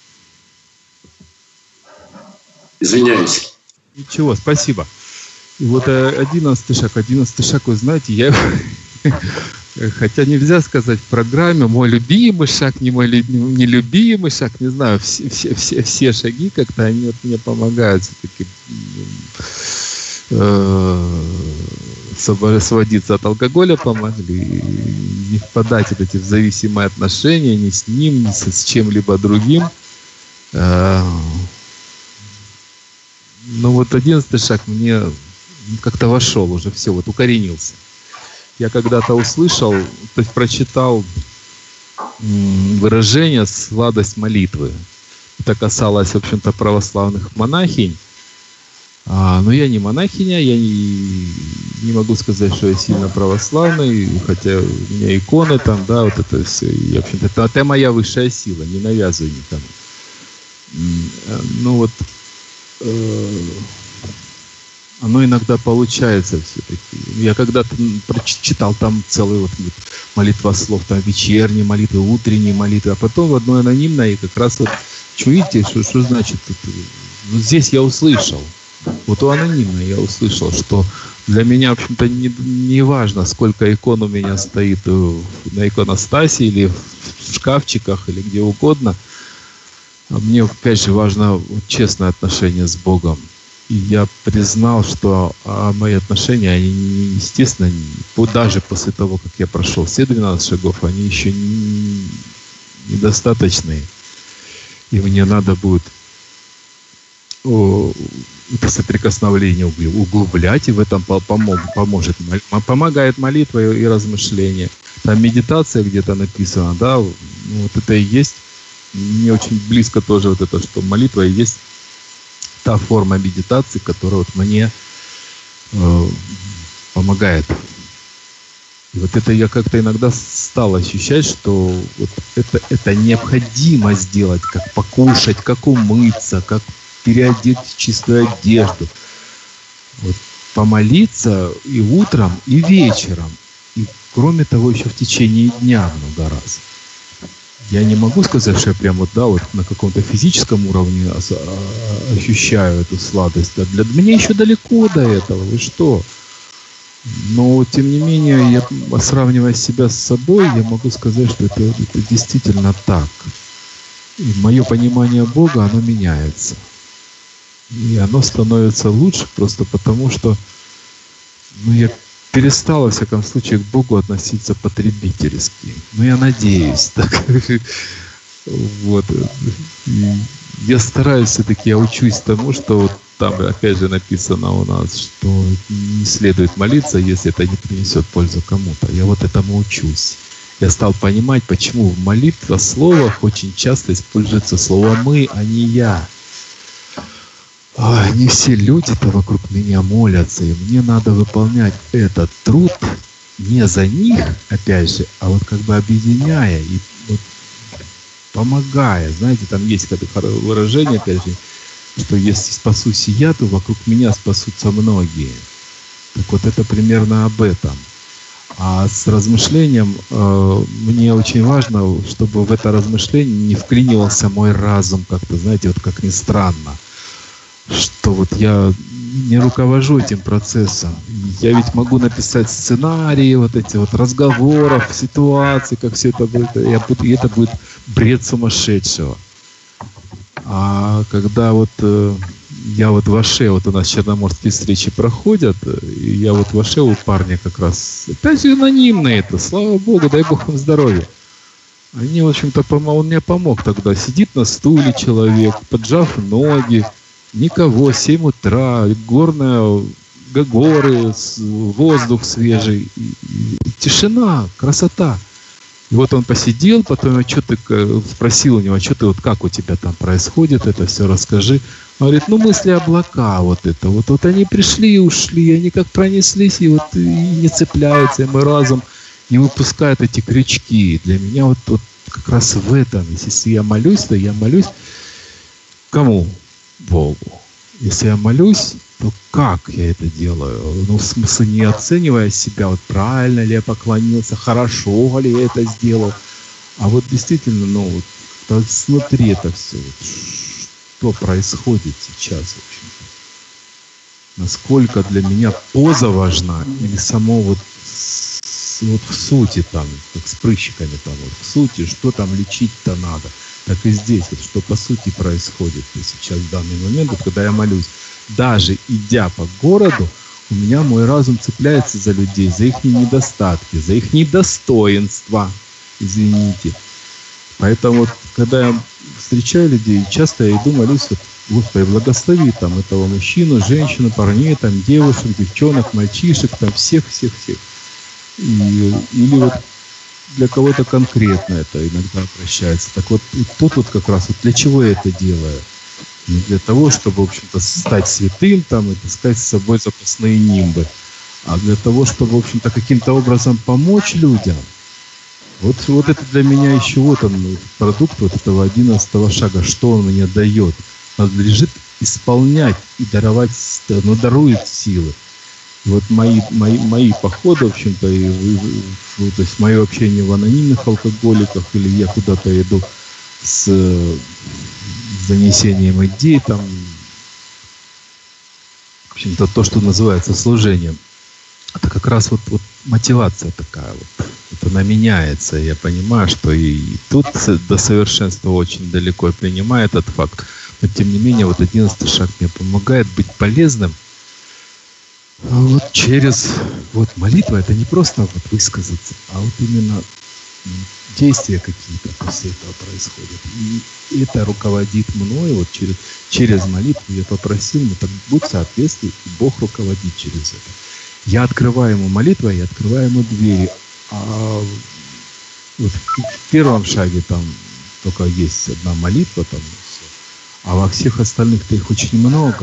C: Извиняюсь.
B: Ничего, спасибо. И вот одиннадцатый шаг, одиннадцатый шаг, вы знаете, я, хотя нельзя сказать в программе, мой любимый шаг, не мой нелюбимый шаг, не знаю, все, все, все, все шаги как-то они вот мне помогают все-таки э, освободиться от алкоголя, помогли, не впадать в эти в зависимые отношения ни с ним, ни с чем-либо другим. Э, ну вот одиннадцатый шаг мне как-то вошел уже, все, вот укоренился. Я когда-то услышал, то есть прочитал выражение «сладость молитвы». Это касалось, в общем-то, православных монахинь. А, но я не монахиня, я не, не могу сказать, что я сильно православный, хотя у меня иконы там, да, вот это все. И, в общем-то, это, это моя высшая сила, не навязывай никому. Ну вот... Э- Оно иногда получается все-таки. Я когда-то прочитал там целый вот молитвослов, там вечерние молитвы, утренние молитвы, а потом в одной анонимной как раз вот чуете, что, что значит вот здесь я услышал. Вот у анонимной я услышал, что для меня, в общем-то, не, не важно, сколько икон у меня стоит на иконостасе или в шкафчиках, или где угодно. А мне, опять же, важно вот, честное отношение с Богом. И я признал, что а, мои отношения, они, естественно, даже после того, как я прошел все двенадцать шагов, они еще не, недостаточные. И мне надо будет о, это соприкосновение углублять, и в этом помог, поможет, помогает молитва и размышления. Там медитация где-то написана, да, вот это и есть мне очень близко тоже вот это, что молитва и есть та форма медитации, которая вот мне э, помогает. И вот это я как-то иногда стал ощущать, что вот это, это необходимо сделать, как покушать, как умыться, как переодеть в чистую одежду. Вот, помолиться и утром, и вечером. И кроме того, еще в течение дня много раз. Я не могу сказать, что я прям вот, да, вот на каком-то физическом уровне ощущаю эту сладость. А для меня еще далеко до этого. Вы что? Но, тем не менее, я, сравнивая себя с собой, я могу сказать, что это, это действительно так. И мое понимание Бога, оно меняется. И оно становится лучше просто потому, что ну, я перестал, во всяком случае, к Богу относиться потребительски. Ну, я надеюсь. Так. Вот. И я стараюсь все-таки, я учусь тому, что вот там опять же написано у нас, что не следует молиться, если это не принесет пользу кому-то. Я вот этому учусь. Я стал понимать, почему в молитве, словах очень часто используется слово «мы», а не «я». Ой, не все люди-то вокруг меня молятся, и мне надо выполнять этот труд не за них, опять же, а вот как бы объединяя и вот помогая. Знаете, там есть какое-то выражение, опять же, что если спасусь я, то вокруг меня спасутся многие. Так вот это примерно об этом. А с размышлением э, мне очень важно, чтобы в это размышление не вклинивался мой разум как-то, знаете, вот как ни странно. Что вот я не руковожу этим процессом. Я ведь могу написать сценарии, вот эти вот разговоров, ситуаций, как все это будет, я буду, и это будет бред сумасшедшего. А когда вот э, я вот в Аше, вот у нас черноморские встречи проходят, и я вот в Аше у парня как раз, опять же анонимные это, слава Богу, дай Бог им здоровья. Они, в общем-то, он мне помог тогда. Сидит на стуле человек, поджав ноги, никого, семь утра, горная, горы, воздух свежий, и, и, тишина, красота. И вот он посидел, потом я что-то спросил у него, а что ты, вот как у тебя там происходит, это все расскажи. Он говорит, ну мысли облака, вот это, вот, вот они пришли и ушли, они как пронеслись, и вот и не цепляются, и мой разум не выпускает эти крючки. Для меня вот, вот как раз в этом, если я молюсь, то я молюсь кому? Богу. Если я молюсь, то как я это делаю? Ну, в смысле, не оценивая себя, вот правильно ли я поклонился, хорошо ли я это сделал, а вот действительно, ну, вот, снутри это все, вот, что происходит сейчас, в общем-то. Насколько для меня поза важна, или само вот, вот в сути там, как с прыщиками там, вот, в сути, что там лечить-то надо. Так и здесь, вот, что по сути происходит сейчас в данный момент, вот, когда я молюсь. Даже идя по городу, у меня мой разум цепляется за людей, за их недостатки, за их недостоинства, извините. Поэтому, вот, когда я встречаю людей, часто я иду молюсь, вот, Господи, благослови там этого мужчину, женщину, парней, там, девушек, девчонок, мальчишек, там, всех-всех-всех. И, или вот для кого-то конкретно это иногда обращается. Так вот, вот тут вот как раз, вот для чего я это делаю? Не для того, чтобы, в общем-то, стать святым там и таскать с собой запасные нимбы, а для того, чтобы, в общем-то, каким-то образом помочь людям. Вот, вот это для меня еще вот он, продукт вот этого одиннадцатого шага, что он мне дает. Надлежит исполнять и даровать, ну, дарует силы. И вот мои, мои, мои походы, в общем-то, и, и, то есть мое общение в анонимных алкоголиках, или я куда-то иду с, с донесением идей, там, в общем-то, то, что называется служением, это как раз вот, вот мотивация такая вот. Вот она меняется. Я понимаю, что и тут до совершенства очень далеко, я принимаю этот факт. Но тем не менее, вот одиннадцатый шаг мне помогает быть полезным. Вот через вот молитва, это не просто вот высказаться, а вот именно действия какие-то после этого происходят. И это руководит мной, вот через, через молитву я попросил, ну так будь соответствие, и Бог руководит через это. Я открываю ему молитву, я открываю ему двери. А вот в первом шаге там только есть одна молитва там, и все. А во всех остальных-то их очень много.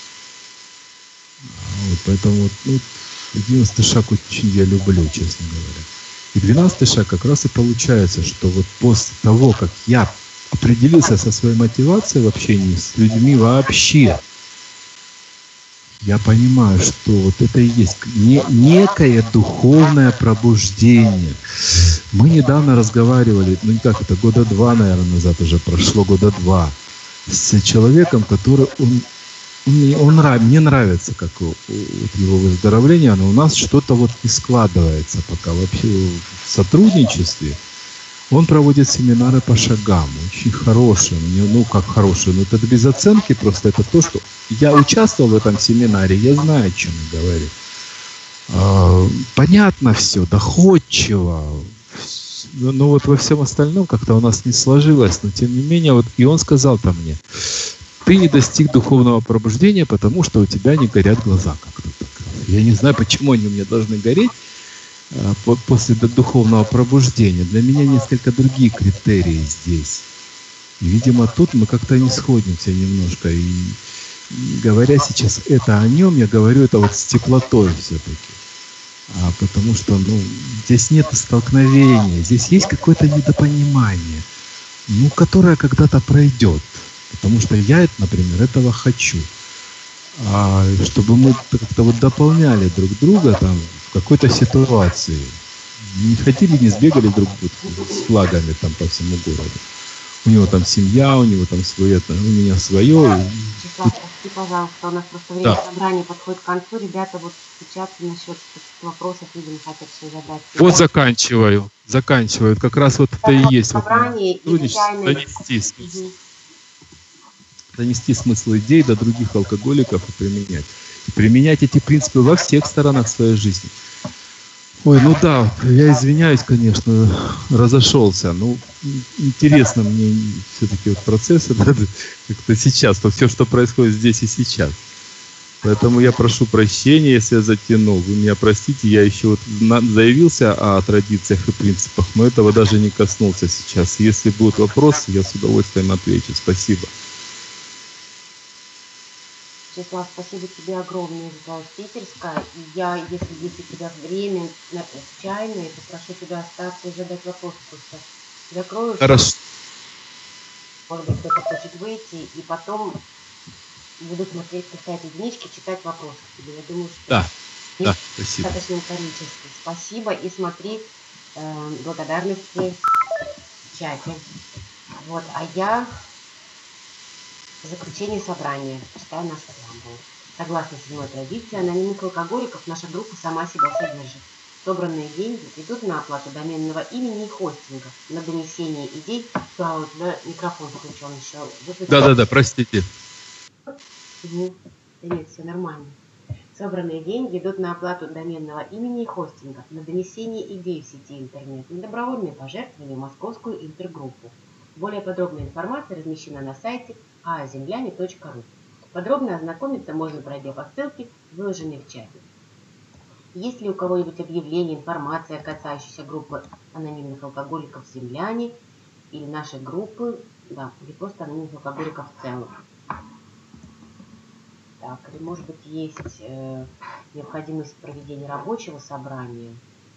B: Вот, поэтому вот, ну, одиннадцатый шаг очень я люблю, честно говоря. И двенадцатый шаг как раз и получается, что вот после того, как я определился со своей мотивацией в общении с людьми вообще, я понимаю, что вот это и есть не, некое духовное пробуждение. Мы недавно разговаривали, ну как это, года два, наверное, назад уже прошло, года два, с человеком, который, он, он, он нрав, мне нравится, как вот его выздоровление, но у нас что-то вот не складывается пока вообще в сотрудничестве. Он проводит семинары по шагам, очень хорошие, ну как хорошие, но это без оценки просто, это то, что я участвовал в этом семинаре, я знаю, о чем я говорю. А, понятно все, доходчиво, но, но вот во всем остальном как-то у нас не сложилось, но тем не менее, вот и он сказал-то мне, ты не достиг духовного пробуждения, потому что у тебя не горят глаза как-то так. Я не знаю, почему они у меня должны гореть после духовного пробуждения. Для меня несколько другие критерии здесь. И, видимо, тут мы как-то не сходимся немножко. И, и говоря сейчас это о нем, я говорю это вот с теплотой все-таки. А потому что ну, здесь нет столкновения, здесь есть какое-то недопонимание, ну, которое когда-то пройдет. Потому что я, например, этого хочу. А чтобы мы как-то вот дополняли друг друга там в какой-то ситуации. Не ходили, не сбегали друг с флагами там по всему городу. У него там семья, у него там свое, у меня свое.
A: Вячеслав, прости, пожалуйста, у нас просто время да. собрания подходит к концу. Ребята вот сейчас насчет вопросов, видимо, хотят все задать.
B: Вот заканчиваю, заканчиваю. Как раз вот это и есть.
A: Собрание
B: вот,
A: и чайные...
B: донести смысл. Угу. Донести смысл идей до других алкоголиков и применять. И применять эти принципы во всех сторонах своей жизни. Ой, ну да, я извиняюсь, конечно, разошелся. Ну, интересно мне все-таки вот процессы да, как-то сейчас, то все, что происходит здесь и сейчас. Поэтому я прошу прощения, если я затянул. Вы меня простите, я еще вот заявился о традициях и принципах, но этого даже не коснулся сейчас. Если будут вопросы, я с удовольствием отвечу. Спасибо.
A: Вячеслав, спасибо тебе огромное за спикерское. И я, если есть у тебя время на чайные, попрошу тебя остаться и задать вопросы. Просто закрою.
B: Хорошо.
A: Может быть, кто-то хочет выйти, и потом буду смотреть, поставить единички, читать вопросы к тебе. Я думаю, что
B: да, да, спасибо.
A: В достаточном количестве. Спасибо. И смотри э, благодарности в чате. Вот, а я... В заключение собрания читаю нашу преамбулу. Согласно седьмой традиции анонимных алкоголиков, наша группа сама себя содержит. Собранные деньги идут на оплату доменного имени и хостинга, на донесение идей. Да, у тебя микрофон включен еще.
B: Да-да-да, простите.
A: Угу. Да нет, все нормально. Собранные деньги идут на оплату доменного имени и хостинга, на донесение идей в сети интернет, на добровольные пожертвования в московскую интергруппу. Более подробная информация размещена на сайте а земляне точка ру. Подробно ознакомиться можно, пройдя по ссылке, выложенной в чате. Есть ли у кого-нибудь объявление, информация, касающаяся группы анонимных алкоголиков «Земляне» или нашей группы, да, или просто анонимных алкоголиков в целом? Так, или может быть есть э, необходимость проведения рабочего собрания?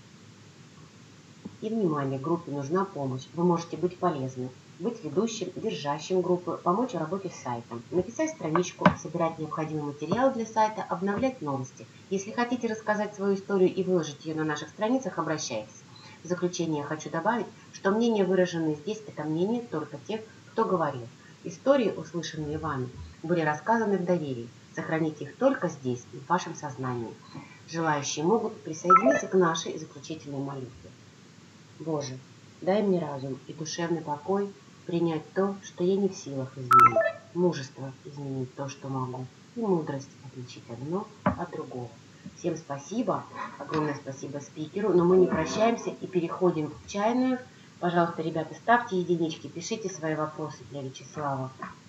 A: И внимание, группе нужна помощь. Вы можете быть полезны. Быть ведущим, держащим группы, помочь в работе с сайтом, написать страничку, собирать необходимые материалы для сайта, обновлять новости. Если хотите рассказать свою историю и выложить ее на наших страницах, обращайтесь. В заключение я хочу добавить, что мнения, выраженные здесь, это мнение только тех, кто говорил. Истории, услышанные вами, были рассказаны в доверии. Сохраните их только здесь, в вашем сознании. Желающие могут присоединиться к нашей заключительной молитве. Боже, дай мне разум и душевный покой принять то, что я не в силах изменить, мужество изменить то, что могу, и мудрость отличить одно от другого. Всем спасибо, огромное спасибо спикеру, но мы не прощаемся и переходим в чайную. Пожалуйста, ребята, ставьте единички, пишите свои вопросы для Вячеслава.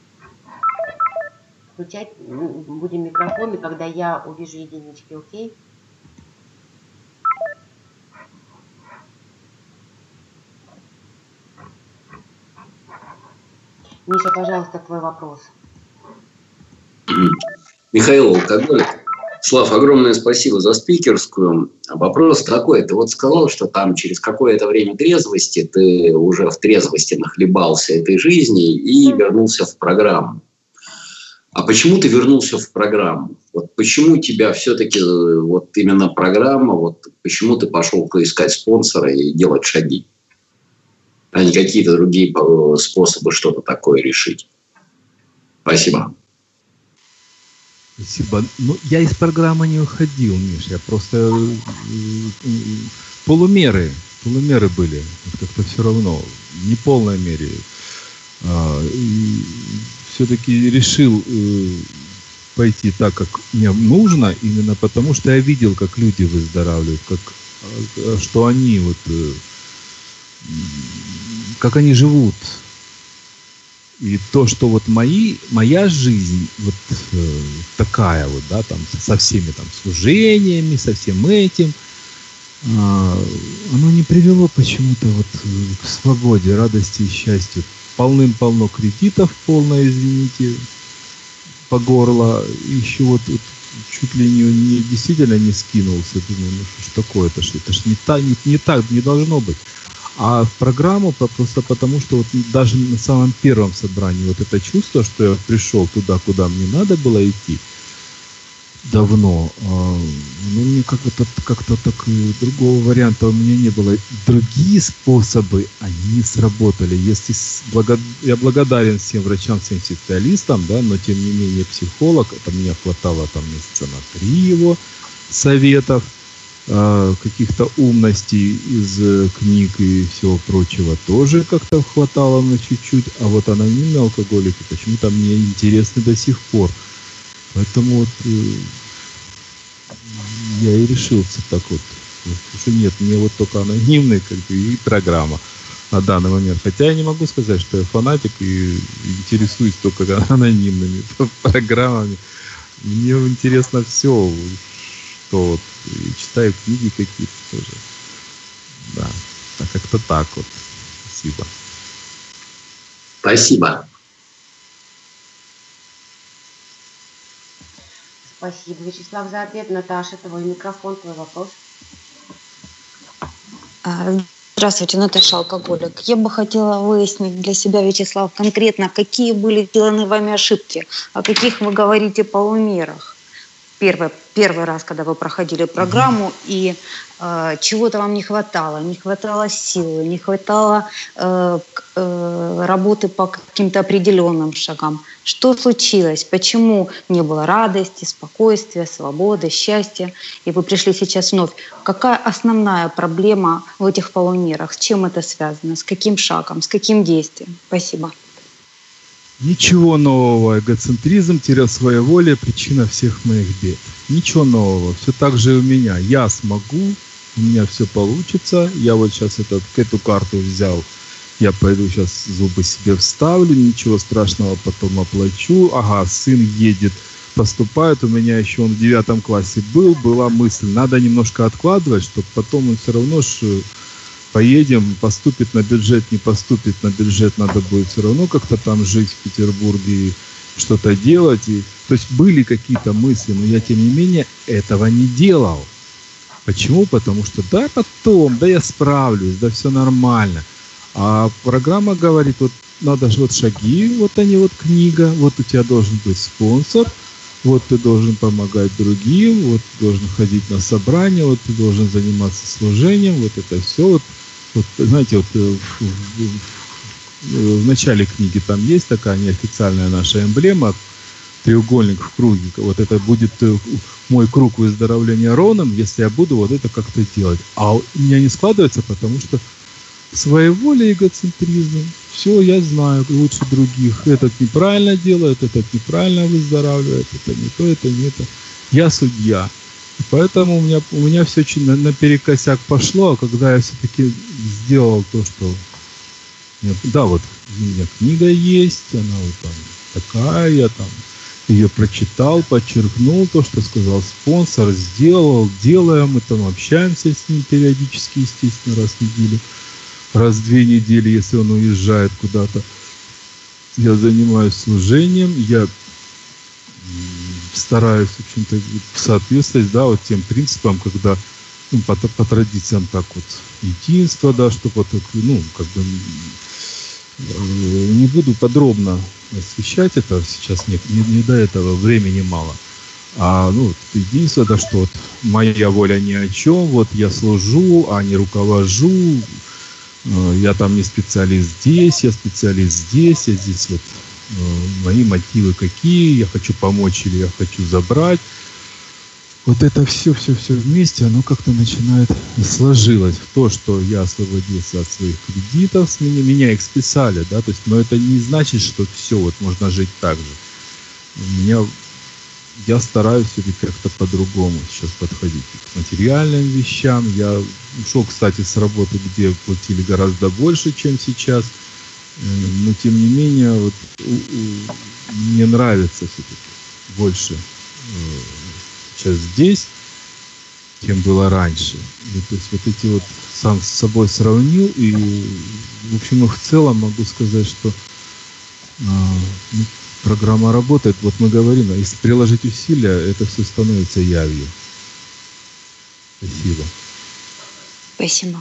A: Включать будем микрофоны, когда я увижу единички, окей? Миша, пожалуйста, твой вопрос.
C: Михаил Алкоголик. Слав, огромное спасибо за спикерскую. Вопрос такой. Ты вот сказал, что там через какое-то время трезвости ты уже в трезвости нахлебался этой жизни и вернулся в программу. А почему ты вернулся в программу? Вот почему тебя все-таки вот именно программа, вот почему ты пошел искать спонсора и делать шаги, а не какие-то другие способы что-то такое решить? Спасибо.
B: Спасибо. Ну, я из программы не уходил, Миш. Я просто полумеры, полумеры были. Как-то все равно, не в полной мере. И все-таки решил пойти так, как мне нужно, именно потому, что я видел, как люди выздоравливают, как, что они вот, как они живут. И то, что вот мои, моя жизнь вот э, такая вот, да, там, со всеми там служениями, со всем этим, э, оно не привело почему-то вот к свободе, радости и счастью. Полным-полно кредитов, полно, извините, по горло. Еще вот, вот чуть ли не, не действительно не скинулся. Думаю, ну что ж такое-то, что это ж не так, не, не так, не должно быть. А в программу просто потому, что вот даже на самом первом собрании вот это чувство, что я пришел туда, куда мне надо было идти давно, ну, мне как-то, как-то так, другого варианта у меня не было. Другие способы, они не сработали. Если благо, я благодарен всем врачам, всем специалистам, да, но тем не менее психолог, это мне хватало там месяца на три его советов, каких-то умностей из книг и всего прочего тоже как-то хватало на чуть-чуть, а вот анонимные алкоголики почему-то мне интересны до сих пор. Поэтому вот э, я и решился так вот, что нет, мне вот только анонимные как бы, и программа на данный момент. Хотя я не могу сказать, что я фанатик и интересуюсь только анонимными программами. Мне интересно все, что вот и читаю книги какие-то тоже. Да, так как-то так вот. Спасибо.
C: Спасибо.
A: Спасибо, Вячеслав, за ответ. Наташа, твой микрофон, твой вопрос.
D: Здравствуйте, Наташа Алкоголик. Я бы хотела выяснить для себя, Вячеслав, конкретно, какие были сделаны вами ошибки, о каких вы говорите полумерах. Первый, первый раз, когда вы проходили программу, и э, чего-то вам не хватало. Не хватало силы, не хватало э, э, работы по каким-то определенным шагам. Что случилось? Почему не было радости, спокойствия, свободы, счастья? И вы пришли сейчас вновь. Какая основная проблема в этих полумерах? С чем это связано? С каким шагом? С каким действием? Спасибо.
B: Ничего нового. Эгоцентризм, своеволие, причина всех моих бед. Ничего нового. Все так же у меня. Я смогу, у меня все получится. Я вот сейчас этот, эту карту взял. Я пойду сейчас зубы себе вставлю. Ничего страшного, потом оплачу. Ага, сын едет, поступает. У меня еще он в девятом классе был. Была мысль, надо немножко откладывать, чтобы потом он все равно ж... Поедем, поступит на бюджет, не поступит на бюджет, надо будет все равно как-то там жить в Петербурге и что-то делать. И, то есть были какие-то мысли, но я, тем не менее, этого не делал. Почему? Потому что да, потом, да я справлюсь, да все нормально. А программа говорит, вот надо же вот шаги, вот они, вот книга, вот у тебя должен быть спонсор, вот ты должен помогать другим, вот ты должен ходить на собрания, вот ты должен заниматься служением, вот это все. Вот, вот знаете, вот в, в, в, в начале книги там есть такая неофициальная наша эмблема, треугольник в круге. Вот это будет мой круг выздоровления ровным, если я буду вот это как-то делать. А у меня не складывается, потому что своеволие, эгоцентризм. Все, я знаю лучше других. Этот неправильно делает, этот неправильно выздоравливает, это не то, это не это. Я судья. И поэтому у меня, у меня все на, наперекосяк пошло, а когда я все-таки сделал то, что... Да, вот у меня книга есть, она вот там такая, я там ее прочитал, подчеркнул то, что сказал спонсор, сделал, делаем, мы там общаемся с ним периодически, естественно, раз в неделю. Раз в две недели, если он уезжает куда-то. я занимаюсь служением, я стараюсь, в общем-то, соответствовать, да, вот тем принципам, когда, ну, по, по традициям так вот, единство, да, что вот, ну, как бы, не буду подробно освещать это, сейчас не, не, не до этого, времени мало. А, ну, единство, да, что вот моя воля ни о чем, вот я служу, а не руковожу, я там не специалист здесь, я специалист здесь, я здесь вот, мои мотивы какие, я хочу помочь или я хочу забрать. Вот это все, все, все вместе, оно как-то начинает сложилось в то, что я освободился от своих кредитов, с меня, меня их списали, да, то есть, но это не значит, что все, вот можно жить так же. У меня, я стараюсь все-таки как-то по-другому сейчас подходить к материальным вещам. Я ушел, кстати, с работы, где платили гораздо больше, чем сейчас, но тем не менее, вот, у, у, мне нравится все-таки больше сейчас здесь, чем было раньше. И, то есть вот эти вот сам с собой сравнил, и в общем и в целом могу сказать, что а, ну, программа работает. Вот мы говорим, а если приложить усилия, это все становится явью. Спасибо.
D: Спасибо.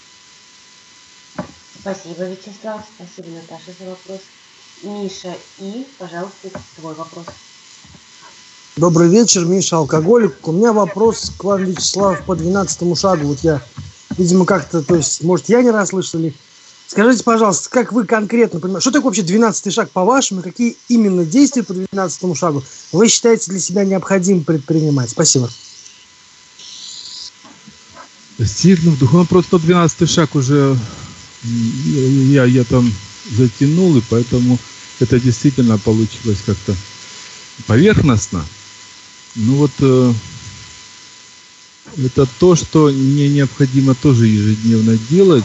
A: Спасибо, Вячеслав. Спасибо, Наташа, за вопрос. Миша И, пожалуйста, твой вопрос.
E: Добрый вечер, Миша, алкоголик. У меня вопрос к вам, Вячеслав, по двенадцатому шагу. Вот я, видимо, как-то, то есть, может, я не расслышал ли. Скажите, пожалуйста, как вы конкретно понимаете, что такое вообще двенадцатый шаг по-вашему, какие именно действия по двенадцатому шагу вы считаете для себя необходимо предпринимать? Спасибо.
B: Достигнув духовного, просто двенадцатый шаг уже я, я там затянул, и поэтому это действительно получилось как-то поверхностно. Ну вот э, это то, что мне необходимо тоже ежедневно делать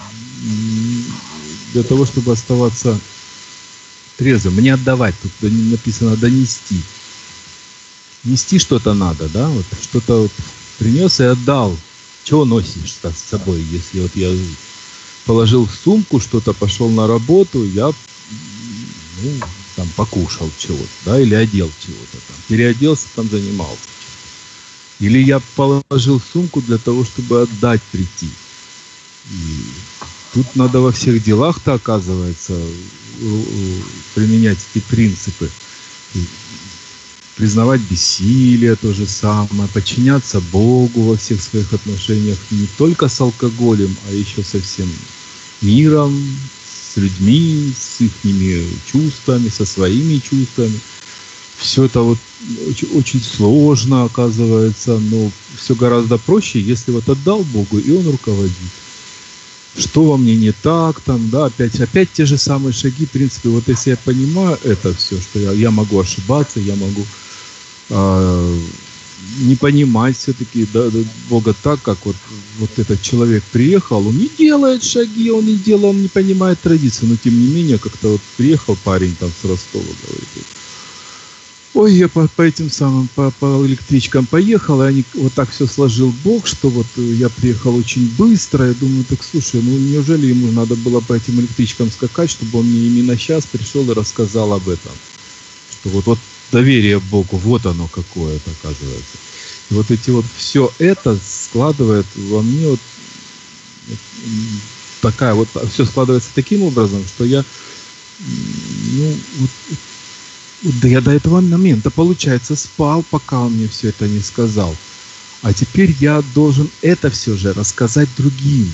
B: для того, чтобы оставаться трезвым. Не отдавать, тут написано донести. Нести что-то надо, да, вот что-то вот принес и отдал. Чего носишь с собой? Если вот я положил в сумку что-то, пошел на работу, я, ну, там покушал чего-то, да, или одел чего-то там, переоделся, там занимался. Или я положил в сумку для того, чтобы отдать, прийти. И тут надо во всех делах-то, оказывается, применять эти принципы. Признавать бессилие, то же самое, подчиняться Богу во всех своих отношениях, не только с алкоголем, а еще со всем миром, с людьми, с их чувствами, со своими чувствами. Все это вот очень, очень сложно, оказывается, но все гораздо проще, если вот отдал Богу, и Он руководит. Что во мне не так, там, да, опять, опять те же самые шаги, в принципе, вот если я понимаю это все, что я, я могу ошибаться, я могу э, не понимать все-таки, да, Бога так, как вот, вот этот человек приехал, он не делает шаги, он не делает, он не понимает традицию, но тем не менее, как-то вот приехал парень там с Ростова, говорит, ой, я по, по этим самым, по, по электричкам поехал, и они, вот так все сложил Бог, что вот я приехал очень быстро, я думаю, так слушай, ну неужели ему надо было по этим электричкам скакать, чтобы он мне именно сейчас пришел и рассказал об этом, что вот, вот доверие Богу, вот оно какое-то, оказывается. И вот эти вот, все это складывает во мне вот, вот такая вот, все складывается таким образом, что я, ну, вот, да я до этого момента, получается, спал, пока он мне все это не сказал. А теперь я должен это все же рассказать другим.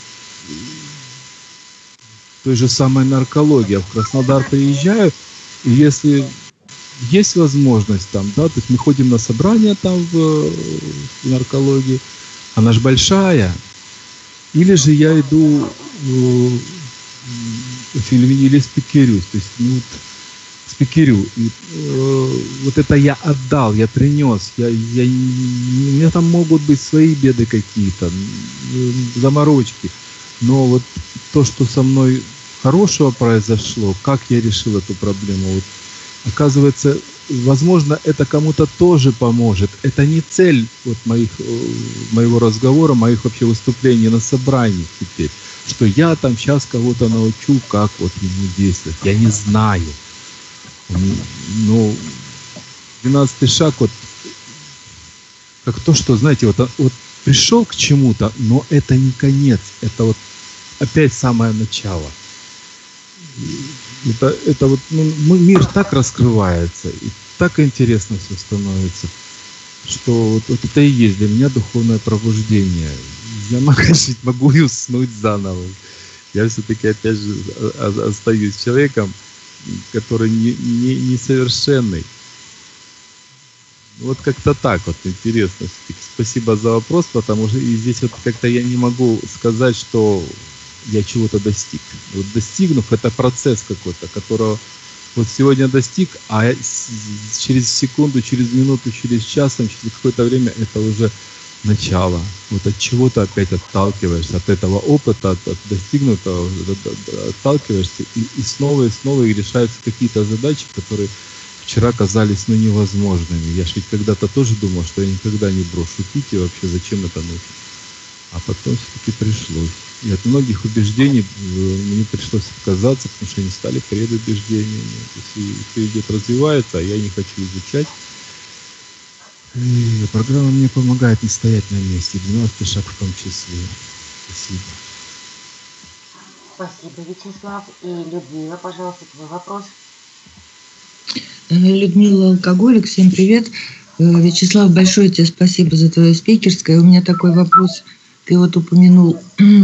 B: Той же самой наркологии. Я в Краснодар приезжаю, и если есть возможность там, да, то есть мы ходим на собрания там в, в наркологии, она же большая. Или же я иду в, в, или спикерюсь, то есть, ну, спикерю. И, э, вот это я отдал, я принес. Я, я, у меня там могут быть свои беды какие-то, заморочки. Но вот то, что со мной хорошего произошло, как я решил эту проблему, вот, оказывается, возможно, это кому-то тоже поможет. Это не цель вот моих, моего разговора, моих вообще выступлений на собраниях теперь. что я там сейчас кого-то научу, как вот ему действовать. Я не знаю. Но двенадцатый шаг, вот, как то, что, знаете, вот, вот пришел к чему-то, но это не конец, это вот опять самое начало. Это, это вот, ну, мир так раскрывается, и так интересно все становится, что вот, вот это и есть для меня духовное пробуждение. Я могу, могу и уснуть заново. Я все-таки, опять же, остаюсь человеком, который не, не, несовершенный. Вот как-то так вот интересно. Спасибо за вопрос, потому что и здесь вот как-то я не могу сказать, что я чего-то достиг. Вот достигнув, это процесс какой-то, которого вот сегодня достиг, а через секунду, через минуту, через час, через какое-то время это уже начало. Вот от чего-то опять отталкиваешься, от этого опыта, от, от достигнутого отталкиваешься, и, и снова и снова и решаются какие-то задачи, которые вчера казались ну, невозможными. Я же ведь когда-то тоже думал, что я никогда не брошу пить, и вообще зачем это нужно. А потом все-таки пришлось. И от многих убеждений мне пришлось отказаться, потому что они стали предубеждениями. То есть все идет, развивается, а я не хочу изучать. И программа мне помогает не стоять на месте. двенадцатый шаг в том числе. Спасибо.
A: Спасибо, Вячеслав. И Людмила, пожалуйста, твой вопрос.
F: Людмила, алкоголик, всем привет. Вячеслав, большое тебе спасибо за твое спикерское. У меня такой вопрос. Ты вот упомянул,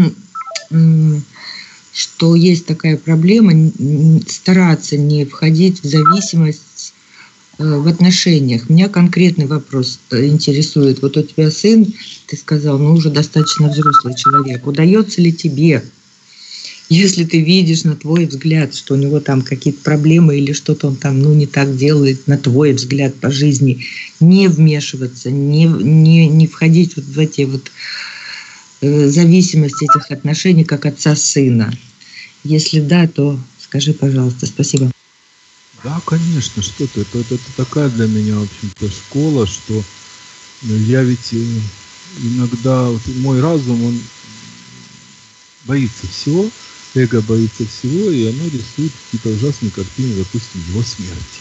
F: что есть такая проблема стараться не входить в зависимость в отношениях. Меня конкретный вопрос интересует. Вот у тебя сын, ты сказал, ну уже достаточно взрослый человек. Удается ли тебе, если ты видишь, на твой взгляд, что у него там какие-то проблемы или что-то он там ну, не так делает, на твой взгляд по жизни, не вмешиваться, не, не, не входить вот в эти вот э, зависимости этих отношений, как отца-сына? Если да, то скажи, пожалуйста. Спасибо.
B: Да, конечно, что ты. Это, это, это такая для меня, в общем-то, школа, что ну, я ведь иногда, вот, мой разум, он боится всего, эго боится всего, и оно рисует какие-то ужасные картины, допустим, его смерти.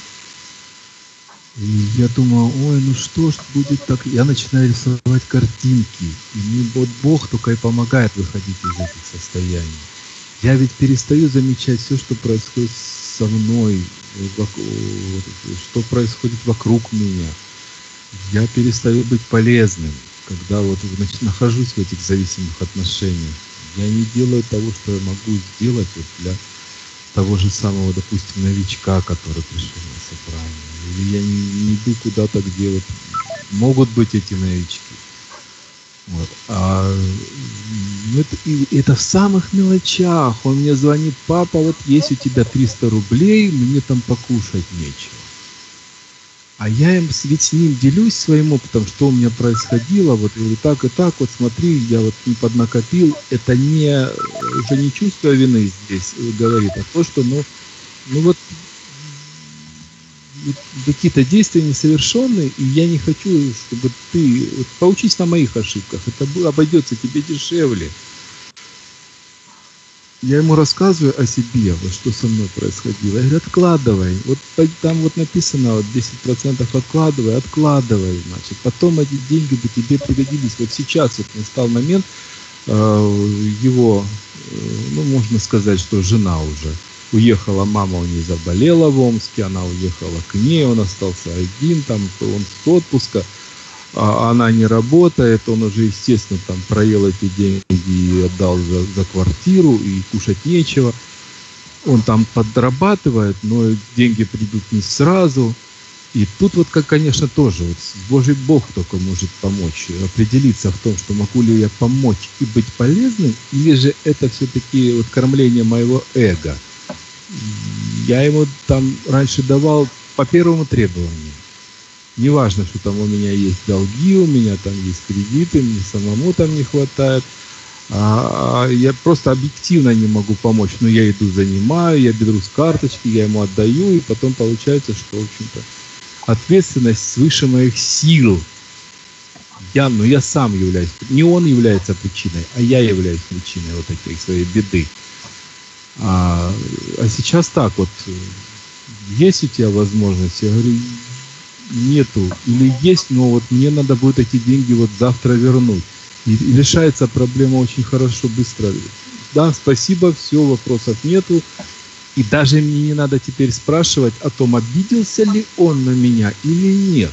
B: И я думаю, ой, ну что ж будет так? Я начинаю рисовать картинки, и мне вот Бог только и помогает выходить из этих состояний. Я ведь перестаю замечать все, что происходит со мной, что происходит вокруг меня. Я перестаю быть полезным, когда вот нахожусь в этих зависимых отношениях. Я не делаю того, что я могу сделать вот для того же самого, допустим, новичка, который пришел на собрание. Или я не, не иду куда-то, где вот могут быть эти новички. Вот. А, ну это, и, это в самых мелочах. Он мне звонит: папа, вот есть у тебя триста рублей, мне там покушать нечего. А я им, ведь с ним делюсь своим опытом, что у меня происходило, вот и так и так, вот смотри, я вот не поднакопил. Это не, уже не чувство вины здесь говорит, а то, что, ну, ну вот, вот какие-то действия несовершенные, и я не хочу, чтобы ты, вот, поучись на моих ошибках, это обойдется тебе дешевле. Я ему рассказываю о себе, вот что со мной происходило. Я говорю, откладывай. Вот там вот написано, вот десять процентов откладывай, откладывай, значит. Потом эти деньги бы тебе пригодились. Вот сейчас вот настал момент, э, его, э, ну, можно сказать, что жена уже уехала, мама у нее заболела в Омске, она уехала к ней, он остался один, там, он с отпуска. А она не работает, он уже, естественно, там проел эти деньги и отдал за, за квартиру, и кушать нечего. Он там подрабатывает, но деньги придут не сразу. И тут вот, как, конечно, тоже вот, Божий Бог только может помочь, определиться в том, что могу ли я помочь и быть полезным, или же это все-таки вот кормление моего эго. Я ему там раньше давал по первому требованию. Неважно, что там у меня есть долги, у меня там есть кредиты, мне самому там не хватает. А я просто объективно не могу помочь. Но я иду, занимаю, я беру с карточки, я ему отдаю, и потом получается, что, в общем-то, ответственность свыше моих сил. Я, ну, я сам являюсь, не он является причиной, а я являюсь причиной вот этой своей беды. А, а сейчас так вот, есть у тебя возможность? Я говорю, нету. Или есть, но вот мне надо будет эти деньги вот завтра вернуть. И, и решается проблема очень хорошо, быстро. Да, спасибо, все, вопросов нету. И даже мне не надо теперь спрашивать о том, обиделся ли он на меня или нет.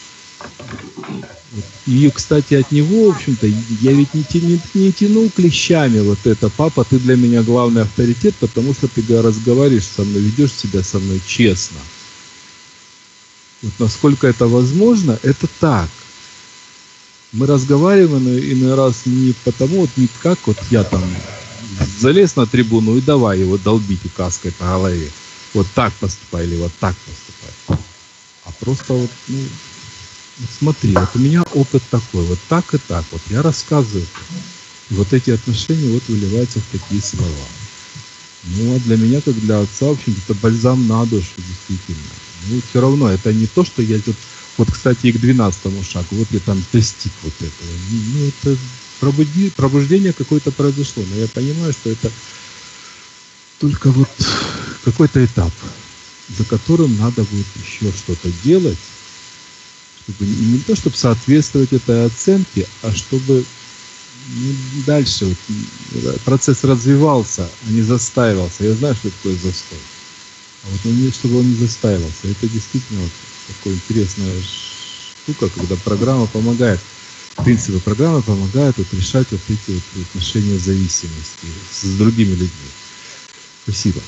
B: И, кстати, от него, в общем-то, я ведь не, не, не тянул клещами вот это: папа, ты для меня главный авторитет, потому что ты разговариваешь со мной, ведешь себя со мной честно. Вот насколько это возможно, это так. Мы разговариваем иной раз не потому, вот не как вот я там залез на трибуну и давай его долбить указкой по голове. Вот так поступай или вот так поступай. А просто вот, ну, вот смотри, вот у меня опыт такой, вот так и так, вот я рассказываю. И вот эти отношения вот выливаются в такие слова. Ну, а для меня, как для отца, в общем, это бальзам на душу, действительно. Ну, все равно, это не то, что я... Вот, вот, кстати, и к двенадцатому шагу, вот я там достиг вот этого. Ну, это пробуди, пробуждение какое-то произошло, но я понимаю, что это только вот какой-то этап, за которым надо будет еще что-то делать, чтобы не то, чтобы соответствовать этой оценке, а чтобы ну, дальше вот, процесс развивался, а не застаивался. Я знаю, что такое застой. А вот он, чтобы он не застаивался. Это действительно вот такая интересная штука, когда программа помогает. Принципы программы помогают вот решать вот эти вот отношения зависимости с, с другими людьми. Спасибо.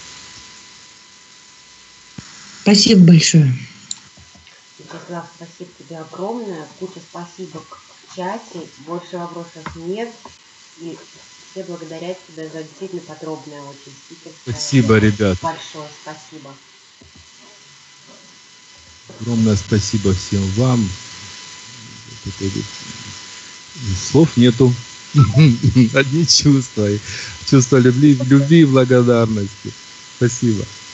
F: Спасибо большое.
A: Вячеслав, спасибо тебе огромное. Куча спасибо в чате. Больше вопросов нет. И все благодарят тебя за действительно подробное очень спикерское.
B: Спасибо, ребят.
A: Большое спасибо.
B: Огромное спасибо всем вам. Слов нету. Одни чувства. Чувства любви, любви и благодарности. Спасибо.